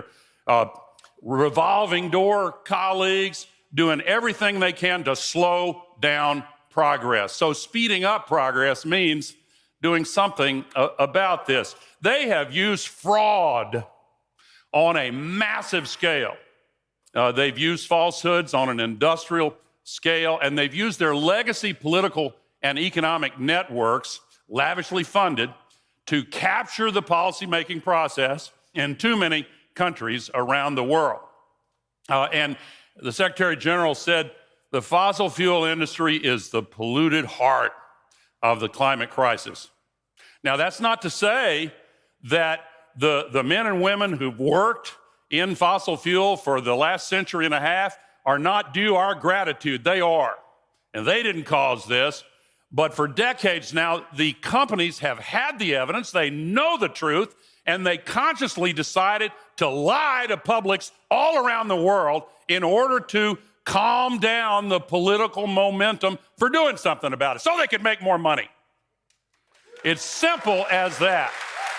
revolving door colleagues, doing everything they can to slow down progress. So speeding up progress means doing something about this. They have used fraud on a massive scale. They've used falsehoods on an industrial scale, and they've used their legacy political and economic networks, lavishly funded, to capture the policymaking process in too many countries around the world. And the Secretary General said the fossil fuel industry is the polluted heart of the climate crisis. Now, that's not to say that the men and women who've worked in fossil fuel for the last century and a half are not due our gratitude. They are. And they didn't cause this. But for decades now, the companies have had the evidence, they know the truth, and they consciously decided to lie to publics all around the world in order to calm down the political momentum for doing something about it, so they could make more money. It's simple as that.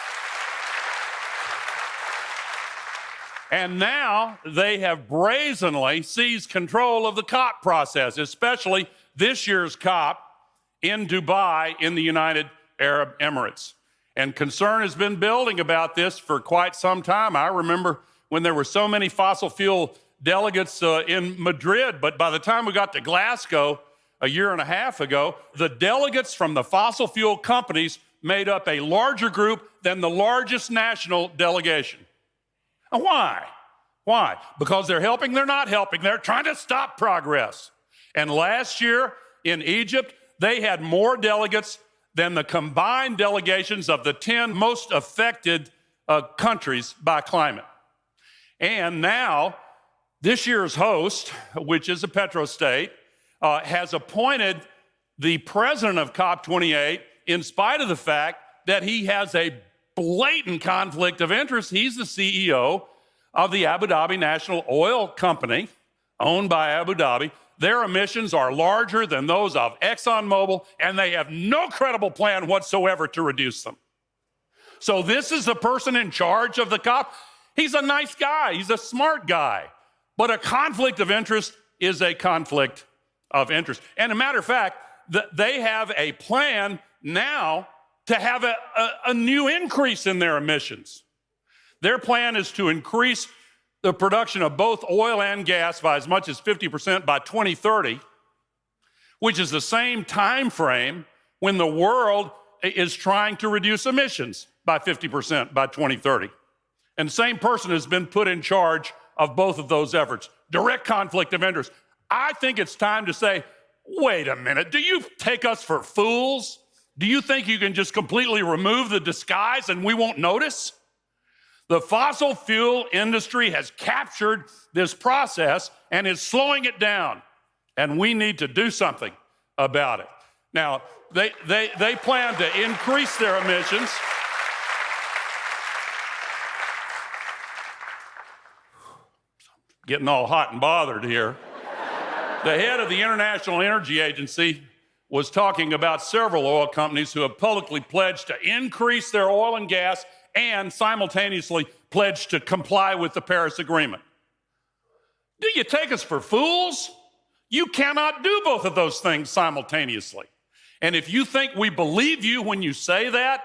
And now they have brazenly seized control of the COP process, especially this year's COP in Dubai in the United Arab Emirates. And concern has been building about this for quite some time. I remember when there were so many fossil fuel delegates in Madrid, but by the time we got to Glasgow a year and a half ago, the delegates from the fossil fuel companies made up a larger group than the largest national delegation. And why? Why? Because they're helping? They're not helping. They're trying to stop progress. And last year in Egypt, they had more delegates than the combined delegations of the 10 most affected countries by climate. And now, this year's host, which is a petrostate, has appointed the president of COP28 in spite of the fact that he has a blatant conflict of interest. He's the CEO of the Abu Dhabi National Oil Company, owned by Abu Dhabi. Their emissions are larger than those of ExxonMobil, and they have no credible plan whatsoever to reduce them. So this is the person in charge of the COP. He's a nice guy. He's a smart guy. But a conflict of interest is a conflict of interest. And a matter of fact, they have a plan now to have a new increase in their emissions. Their plan is to increase the production of both oil and gas by as much as 50% by 2030, which is the same time frame when the world is trying to reduce emissions by 50% by 2030. And the same person has been put in charge of both of those efforts. Direct conflict of interest. I think it's time to say, wait a minute, do you take us for fools? Do you think you can just completely remove the disguise and we won't notice? The fossil fuel industry has captured this process and is slowing it down, and we need to do something about it. Now, they plan to increase their emissions. Getting all hot and bothered here. The head of the International Energy Agency was talking about several oil companies who have publicly pledged to increase their oil and gas and simultaneously pledged to comply with the Paris Agreement. Do you take us for fools? You cannot do both of those things simultaneously. And if you think we believe you when you say that,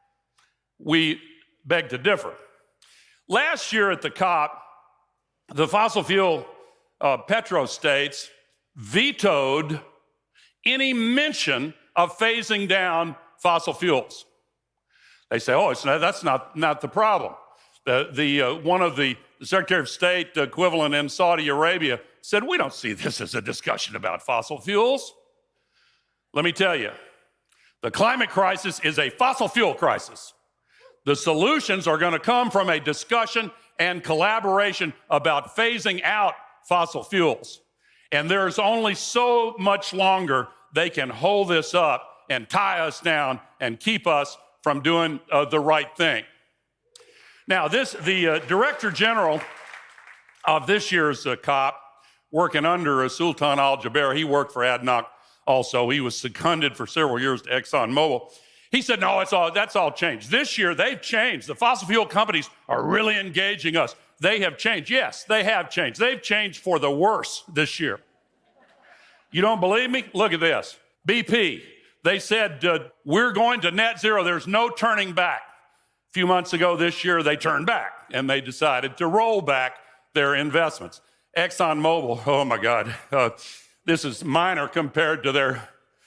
we beg to differ. Last year at the COP, the fossil fuel petrostates vetoed any mention of phasing down fossil fuels. They say, oh, that's not the problem. One of the Secretary of State equivalent in Saudi Arabia said, we don't see this as a discussion about fossil fuels. Let me tell you, the climate crisis is a fossil fuel crisis. The solutions are going to come from a discussion and collaboration about phasing out fossil fuels. And there's only so much longer they can hold this up and tie us down and keep us from doing the right thing. Now, the Director General of this year's COP, working under Sultan Al-Jaber, he worked for ADNOC also. He was seconded for several years to ExxonMobil. He said, no, that's all changed. This year, they've changed. The fossil fuel companies are really engaging us. They have changed. Yes, they have changed. They've changed for the worse this year. You don't believe me? Look at this. BP, they said, we're going to net zero. There's no turning back. A few months ago this year, they turned back, and they decided to roll back their investments. ExxonMobil, oh my God, this is minor compared to their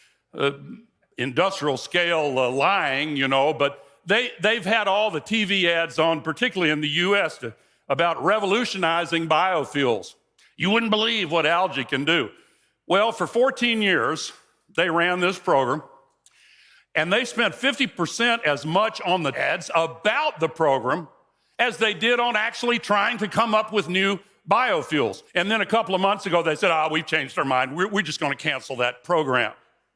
industrial scale lying, but they've had all the TV ads on, particularly in the US, about revolutionizing biofuels. You wouldn't believe what algae can do. Well, for 14 years, they ran this program, and they spent 50% as much on the ads about the program as they did on actually trying to come up with new biofuels. And then a couple of months ago, they said, we've changed our mind. We're just going to cancel that program.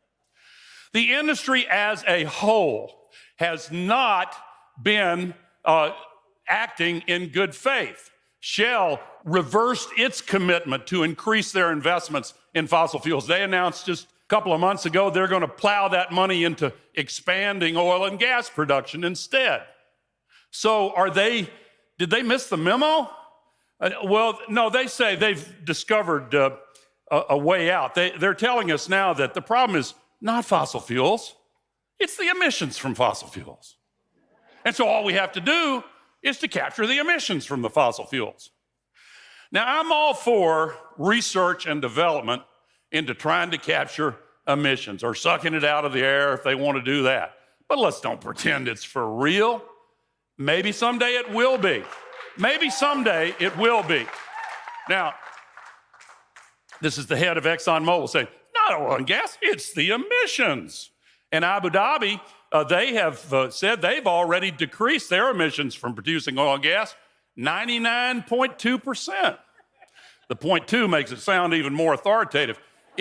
The industry as a whole has not been acting in good faith. Shell reversed its commitment to increase their investments in fossil fuels. They announced just couple of months ago, they're going to plow that money into expanding oil and gas production instead. So did they miss the memo? Well, no, they say they've discovered a way out. They're telling us now that the problem is not fossil fuels, it's the emissions from fossil fuels. And so all we have to do is to capture the emissions from the fossil fuels. Now, I'm all for research and development into trying to capture emissions or sucking it out of the air if they want to do that. But let's don't pretend it's for real. Maybe someday it will be. Maybe someday it will be. Now, this is the head of ExxonMobil saying, not oil and gas, it's the emissions. In Abu Dhabi, they have said they've already decreased their emissions from producing oil and gas 99.2%. The 0.2 makes it sound even more authoritative.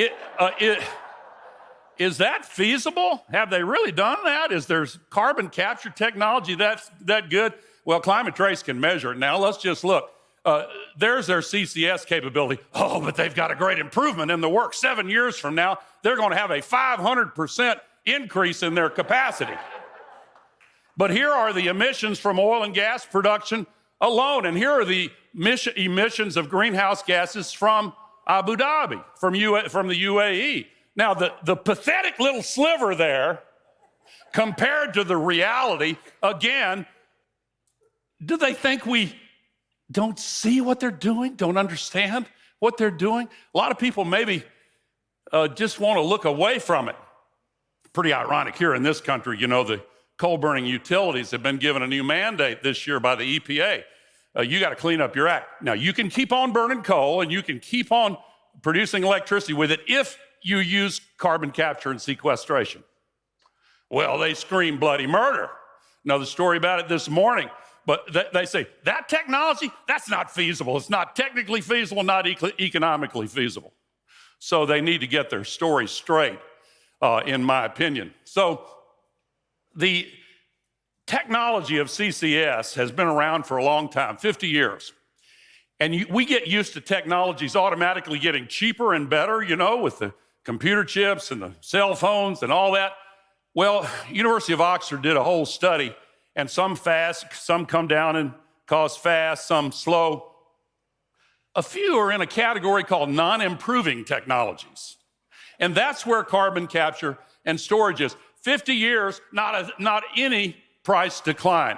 Is that feasible? Have they really done that? Is there carbon capture technology that's that good? Well, Climate Trace can measure it. Now, let's just look. There's their CCS capability. Oh, but they've got a great improvement in the work. 7 years from now, they're going to have a 500% increase in their capacity. But here are the emissions from oil and gas production alone, and here are the emissions of greenhouse gases from Abu Dhabi, from the UAE. Now, the pathetic little sliver there, compared to the reality, again, do they think we don't see what they're doing, don't understand what they're doing? A lot of people maybe just want to look away from it. Pretty ironic here in this country, you know, the coal-burning utilities have been given a new mandate this year by the EPA. You got to clean up your act. Now, you can keep on burning coal and you can keep on producing electricity with it if you use carbon capture and sequestration. Well, they scream bloody murder. Another story about it this morning. But they say, that technology, that's not feasible. It's not technically feasible, not economically feasible. So they need to get their story straight, in my opinion. So the technology of CCS has been around for a long time, 50 years. And we get used to technologies automatically getting cheaper and better, you know, with the computer chips and the cell phones and all that. Well, University of Oxford did a whole study, and some fast, some come down and cause fast, some slow. A few are in a category called non-improving technologies. And that's where carbon capture and storage is. 50 years, not any price decline.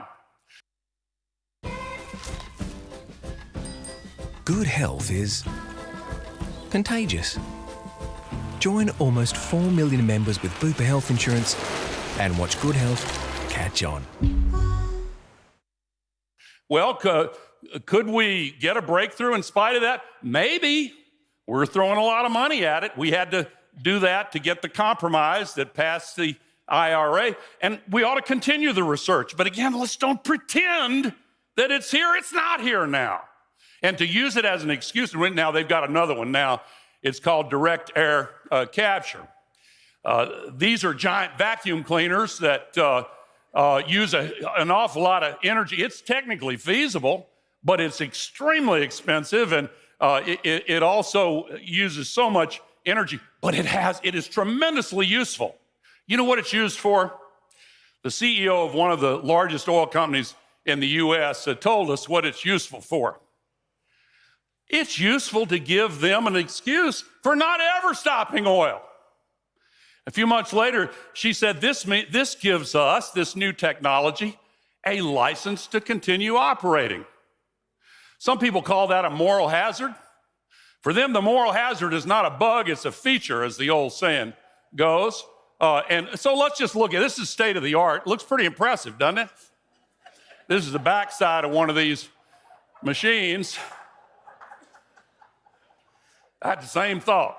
Good health is contagious. Join almost 4 million members with Bupa Health Insurance and watch good health catch on. Well, could we get a breakthrough in spite of that? Maybe. We're throwing a lot of money at it. We had to do that to get the compromise that passed the IRA, and we ought to continue the research. But again, let's don't pretend that it's here. It's not here now. And to use it as an excuse, now they've got another one now. It's called direct air capture. These are giant vacuum cleaners that use an awful lot of energy. It's technically feasible, but it's extremely expensive, and it also uses so much energy, but it is tremendously useful. You know what it's used for? The CEO of one of the largest oil companies in the U.S. Told us what it's useful for. It's useful to give them an excuse for not ever stopping oil. A few months later, she said, this gives us, this new technology, a license to continue operating. Some people call that a moral hazard. For them, the moral hazard is not a bug, it's a feature, as the old saying goes. And so let's just look at this. Is state of the art. Looks pretty impressive, doesn't it? This is the backside of one of these machines. I had the same thought.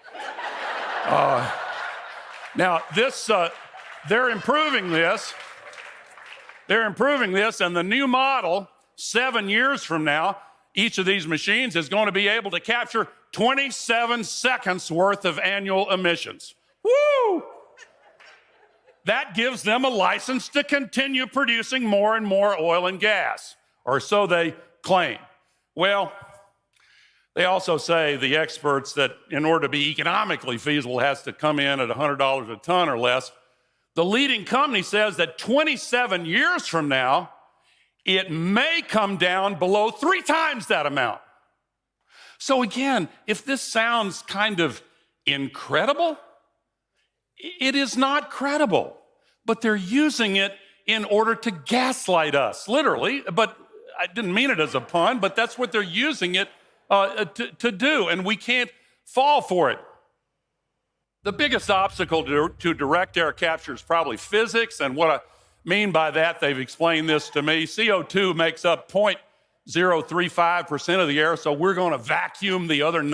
Now, they're improving this. They're improving this, and the new model, 7 years from now, each of these machines is going to be able to capture 27 seconds worth of annual emissions. Woo! That gives them a license to continue producing more and more oil and gas, or so they claim. Well, They also say, the experts, that in order to be economically feasible, it has to come in at $100 a ton or less. The leading company says that 27 years from now, it may come down below 3 times that amount. So again, if this sounds kind of incredible, it is not credible, but they're using it in order to gaslight us, literally. But I didn't mean it as a pun, but that's what they're using it to do, and we can't fall for it. The biggest obstacle to direct air capture is probably physics, and what I mean by that, they've explained this to me. CO2 makes up 0.035% of the air, so we're going to vacuum the other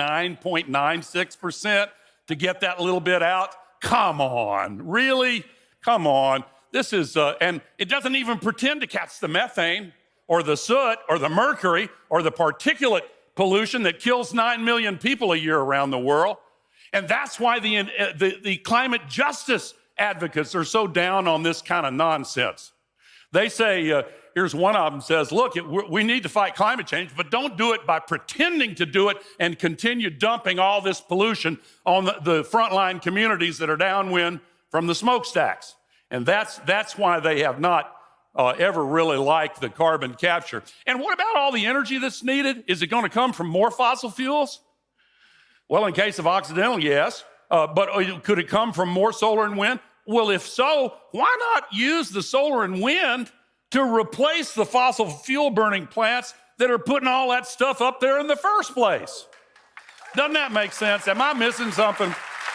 99.96% to get that little bit out. Come on, really? Come on. This is, and it doesn't even pretend to catch the methane or the soot or the mercury or the particulate pollution that kills 9 million people a year around the world. And that's why the climate justice advocates are so down on this kind of nonsense. They say, here's one of them says, look, we need to fight climate change, but don't do it by pretending to do it and continue dumping all this pollution on the frontline communities that are downwind from the smokestacks. And that's why they have not ever really liked the carbon capture. And what about all the energy that's needed? Is it going to come from more fossil fuels? Well, in case of Occidental, yes. But could it come from more solar and wind? Well, if so, why not use the solar and wind to replace the fossil fuel burning plants that are putting all that stuff up there in the first place? Doesn't that make sense? Am I missing something?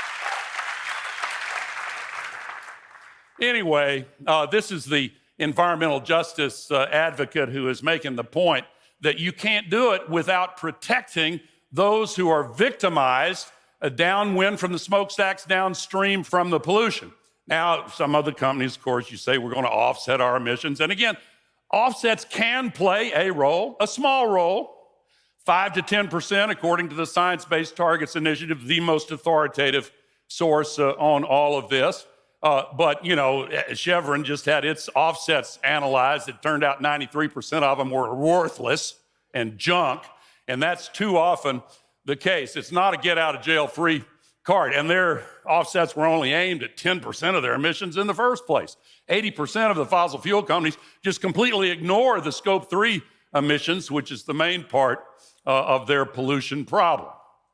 Anyway, this is the environmental justice advocate who is making the point that you can't do it without protecting those who are victimized downwind from the smokestacks, downstream from the pollution. Now, some other companies, of course, you say we're going to offset our emissions. And again, offsets can play a role, a small role, 5 to 10%, according to the Science Based Targets Initiative, the most authoritative source on all of this. But, you know, Chevron just had its offsets analyzed. It turned out 93% of them were worthless and junk, and that's too often the case. It's not a get-out-of-jail-free card, and their offsets were only aimed at 10% of their emissions in the first place. 80% of the fossil fuel companies just completely ignore the Scope 3 emissions, which is the main part of their pollution problem.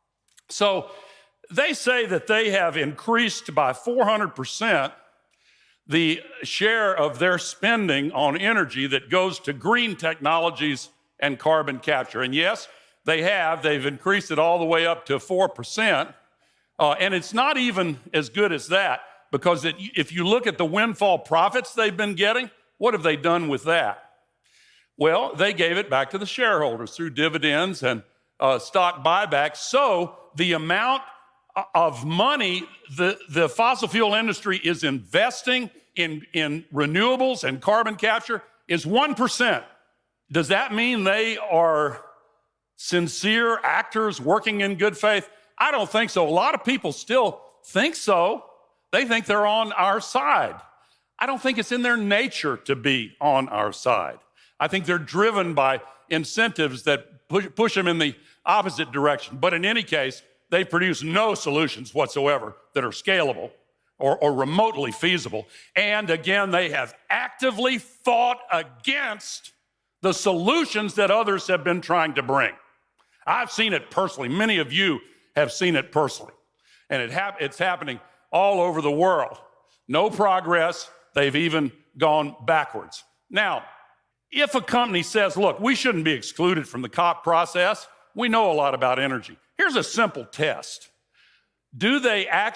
So they say that they have increased by 400% the share of their spending on energy that goes to green technologies and carbon capture. And yes, they have. They've increased it all the way up to 4%. And it's not even as good as that, because if you look at the windfall profits they've been getting, what have they done with that? Well, they gave it back to the shareholders through dividends and stock buybacks. So the amount of money the fossil fuel industry is investing in renewables and carbon capture is 1%. Does that mean they are sincere actors working in good faith? I don't think so. A lot of people still think so. They think they're on our side. I don't think it's in their nature to be on our side. I think they're driven by incentives that push them in the opposite direction. But in any case, they produce no solutions whatsoever that are scalable or remotely feasible. And again, they have actively fought against the solutions that others have been trying to bring. I've seen it personally. Many of you have seen it personally. And it's happening all over the world. No progress. They've even gone backwards. Now, if a company says, look, we shouldn't be excluded from the COP process, we know a lot about energy. Here's a simple test. Does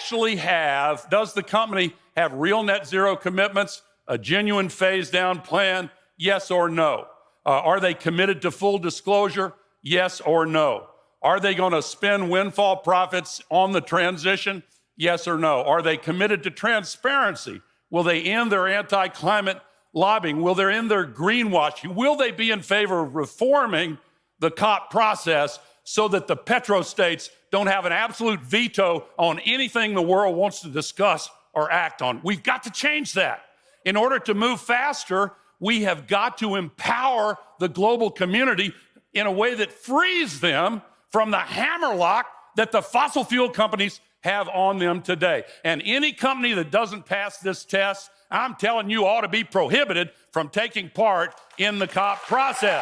the company have real net zero commitments, a genuine phase down plan? Yes or no? Are they committed to full disclosure? Yes or no? Are they going to spend windfall profits on the transition? Yes or no? Are they committed to transparency? Will they end their anti-climate lobbying? Will they end their greenwashing? Will they be in favor of reforming the COP process so that the petrostates don't have an absolute veto on anything the world wants to discuss or act on? We've got to change that. In order to move faster, we have got to empower the global community in a way that frees them from the hammerlock that the fossil fuel companies have on them today. And any company that doesn't pass this test, I'm telling you, ought to be prohibited from taking part in the COP process.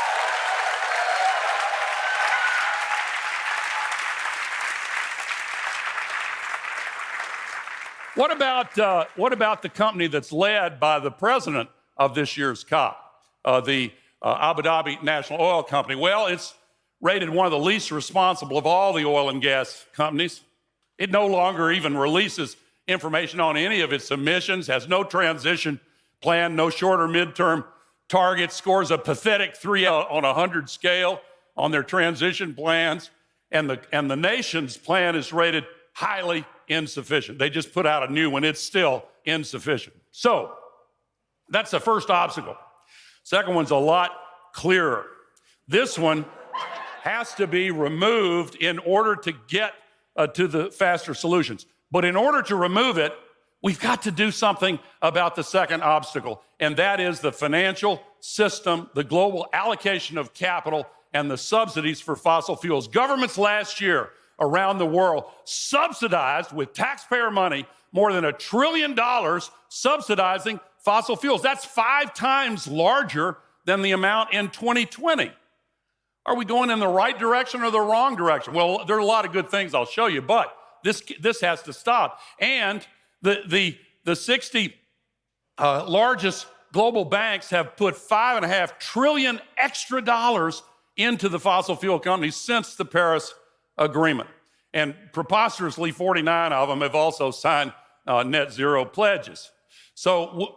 What about the company that's led by the president of this year's COP, the Abu Dhabi National Oil Company? Well, it's rated one of the least responsible of all the oil and gas companies. It no longer even releases information on any of its emissions, has no transition plan, no short or midterm targets, scores a pathetic 3 on 100 scale on their transition plans, and the nation's plan is rated highly insufficient. They just put out a new one. It's still insufficient. So that's the first obstacle. Second one's a lot clearer. This one has to be removed in order to get to the faster solutions. But in order to remove it, we've got to do something about the second obstacle, and that is the financial system, the global allocation of capital, and the subsidies for fossil fuels. Governments last year around the world subsidized with taxpayer money more than $1 trillion subsidizing fossil fuels. That's 5 times larger than the amount in 2020. Are we going in the right direction or the wrong direction? Well, there are a lot of good things I'll show you, but this has to stop. And the 60 largest global banks have put $5.5 trillion extra dollars into the fossil fuel companies since the Paris Agreement. And preposterously, 49 of them have also signed net zero pledges. So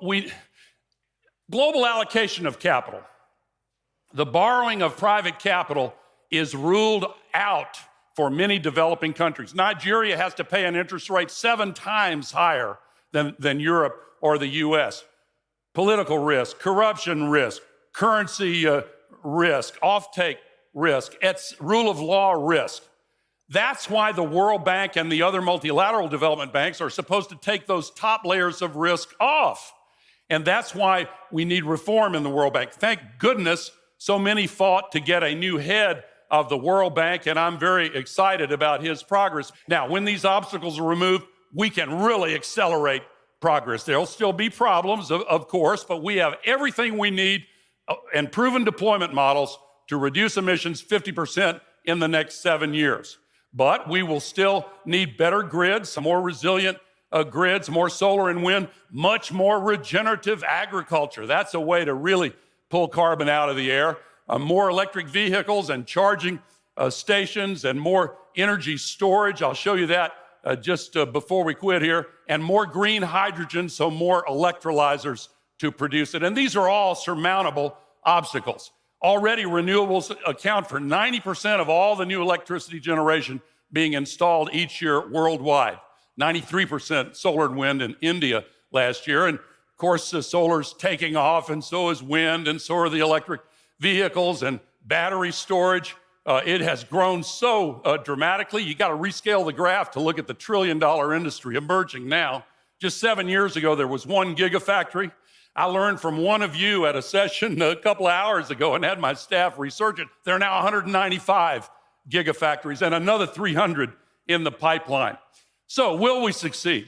global allocation of capital, the borrowing of private capital is ruled out for many developing countries. Nigeria has to pay an interest rate 7 times higher than Europe or the US. Political risk, corruption risk, currency risk, offtake risk, it's rule of law risk. That's why the World Bank and the other multilateral development banks are supposed to take those top layers of risk off. And that's why we need reform in the World Bank. Thank goodness so many fought to get a new head of the World Bank, and I'm very excited about his progress. Now, when these obstacles are removed, we can really accelerate progress. There'll still be problems, of course, but we have everything we need and proven deployment models to reduce emissions 50% in the next 7 years. But we will still need better grids, some more resilient grids, more solar and wind, much more regenerative agriculture. That's a way to really pull carbon out of the air. More electric vehicles and charging stations and more energy storage. I'll show you that just before we quit here. And more green hydrogen, so more electrolyzers to produce it. And these are all surmountable obstacles. Already, renewables account for 90% of all the new electricity generation being installed each year worldwide. 93% solar and wind in India last year. And of course, solar's taking off, and so is wind, and so are the electric vehicles and battery storage. It has grown so dramatically. You got to rescale the graph to look at the $1 trillion industry emerging now. Just 7 years ago, there was 1 gigafactory. I learned from one of you at a session a couple of hours ago and had my staff research it. There are now 195 gigafactories and another 300 in the pipeline. So will we succeed?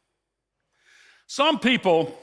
Some people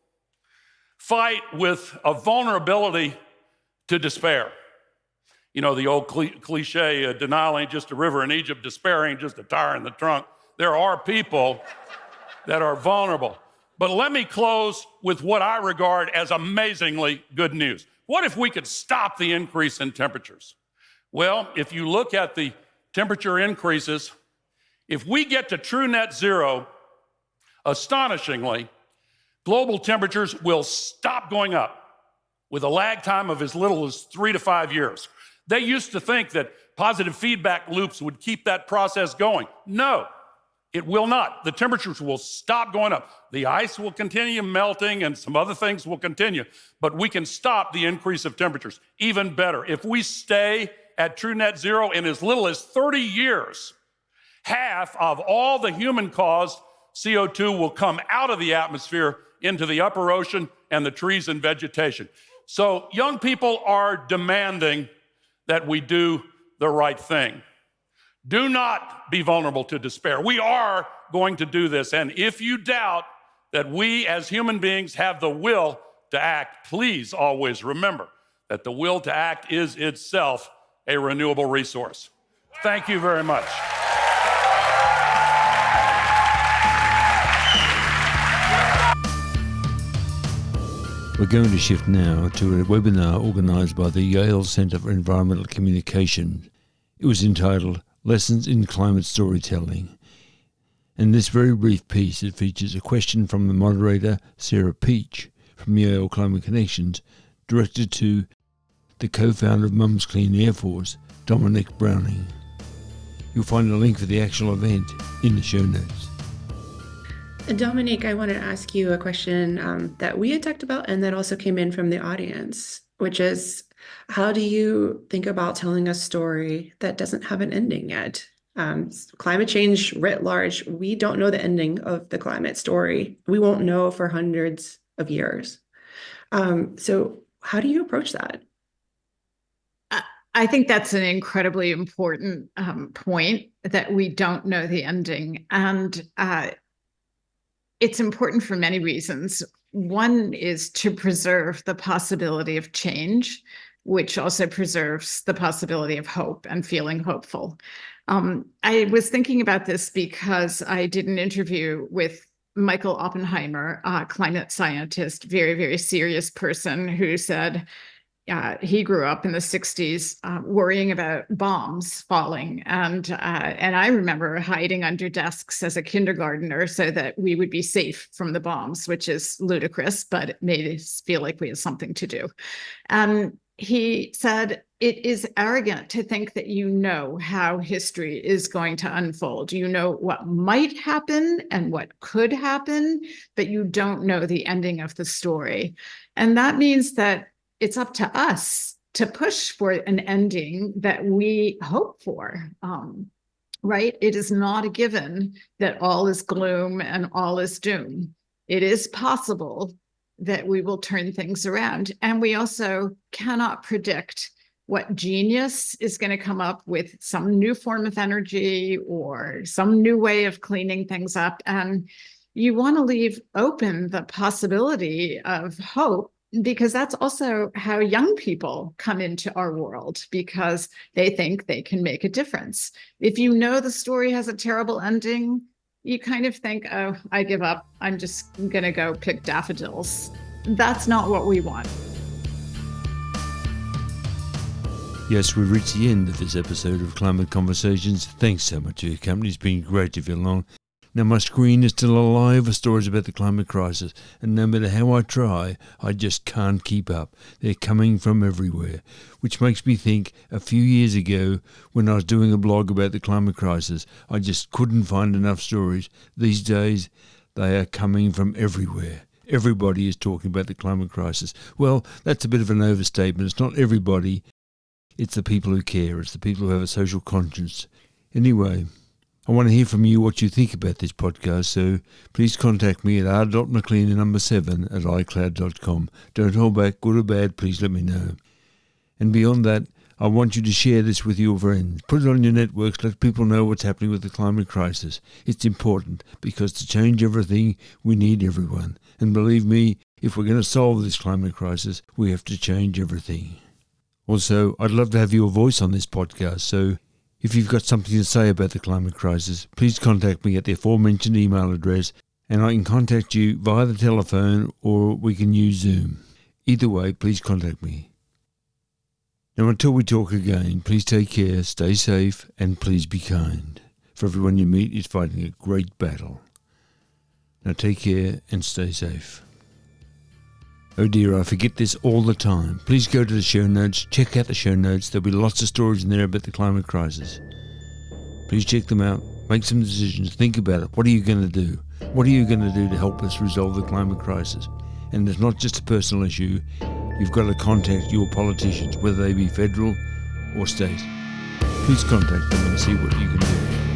fight with a vulnerability to despair. You know, the old cliche, denial ain't just a river in Egypt, despair ain't just a tire in the trunk. There are people that are vulnerable. But let me close with what I regard as amazingly good news. What if we could stop the increase in temperatures? Well, if you look at the temperature increases, if we get to true net zero, astonishingly, global temperatures will stop going up with a lag time of as little as 3 to 5 years. They used to think that positive feedback loops would keep that process going. No. It will not. The temperatures will stop going up. The ice will continue melting and some other things will continue, but we can stop the increase of temperatures. Even better, if we stay at true net zero in as little as 30 years, half of all the human-caused CO2 will come out of the atmosphere into the upper ocean and the trees and vegetation. So young people are demanding that we do the right thing. Do not be vulnerable to despair. We are going to do this. And if you doubt that we as human beings have the will to act, please always remember that the will to act is itself a renewable resource. Thank you very much. We're going to shift now to a webinar organised by the Yale Centre for Environmental Communication. It was entitled Lessons in Climate Storytelling. In this very brief piece, it features a question from the moderator, Sarah Peach, from Yale Climate Connections, directed to the co-founder of Mums Clean Air Force, Dominic Browning. You'll find a link for the actual event in the show notes. Dominic, I wanted to ask you a question that we had talked about and that also came in from the audience, which is, how do you think about telling a story that doesn't have an ending yet? Climate change writ large, we don't know the ending of the climate story. We won't know for hundreds of years. So how do you approach that? I think that's an incredibly important point, that we don't know the ending. And it's important for many reasons. One is to preserve the possibility of change, which also preserves the possibility of hope and feeling hopeful. I was thinking about this because I did an interview with Michael Oppenheimer, a climate scientist, very, very serious person, who said he grew up in the 60s worrying about bombs falling. And I remember hiding under desks as a kindergartner so that we would be safe from the bombs, which is ludicrous, but it made us feel like we had something to do. He said, it is arrogant to think that you know how history is going to unfold. You know what might happen and what could happen, but you don't know the ending of the story. And that means that it's up to us to push for an ending that we hope for, right? It is not a given that all is gloom and all is doom. It is possible that we will turn things around. And we also cannot predict what genius is going to come up with some new form of energy or some new way of cleaning things up. And you want to leave open the possibility of hope, because that's also how young people come into our world, because they think they can make a difference. If you know the story has a terrible ending, you kind of think, oh, I give up. I'm just going to go pick daffodils. That's not what we want. Yes, we've reached the end of this episode of Climate Conversations. Thanks so much for your company. It's been great to feel along. Now, my screen is still alive with stories about the climate crisis, and no matter how I try, I just can't keep up. They're coming from everywhere, which makes me think a few years ago, when I was doing a blog about the climate crisis, I just couldn't find enough stories. These days, they are coming from everywhere. Everybody is talking about the climate crisis. Well, that's a bit of an overstatement. It's not everybody. It's the people who care. It's the people who have a social conscience. Anyway, I want to hear from you what you think about this podcast, so please contact me at r.mclean7@icloud.com. Don't hold back, good or bad, please let me know. And beyond that, I want you to share this with your friends. Put it on your networks, let people know what's happening with the climate crisis. It's important, because to change everything, we need everyone. And believe me, if we're going to solve this climate crisis, we have to change everything. Also, I'd love to have your voice on this podcast, so if you've got something to say about the climate crisis, please contact me at the aforementioned email address, and I can contact you via the telephone, or we can use Zoom. Either way, please contact me. Now, until we talk again, please take care, stay safe, and please be kind. For everyone you meet is fighting a great battle. Now take care and stay safe. Oh dear, I forget this all the time. Please go to the show notes, check out the show notes. There'll be lots of stories in there about the climate crisis. Please check them out, make some decisions, think about it. What are you going to do? What are you going to do to help us resolve the climate crisis? And it's not just a personal issue. You've got to contact your politicians, whether they be federal or state. Please contact them and see what you can do.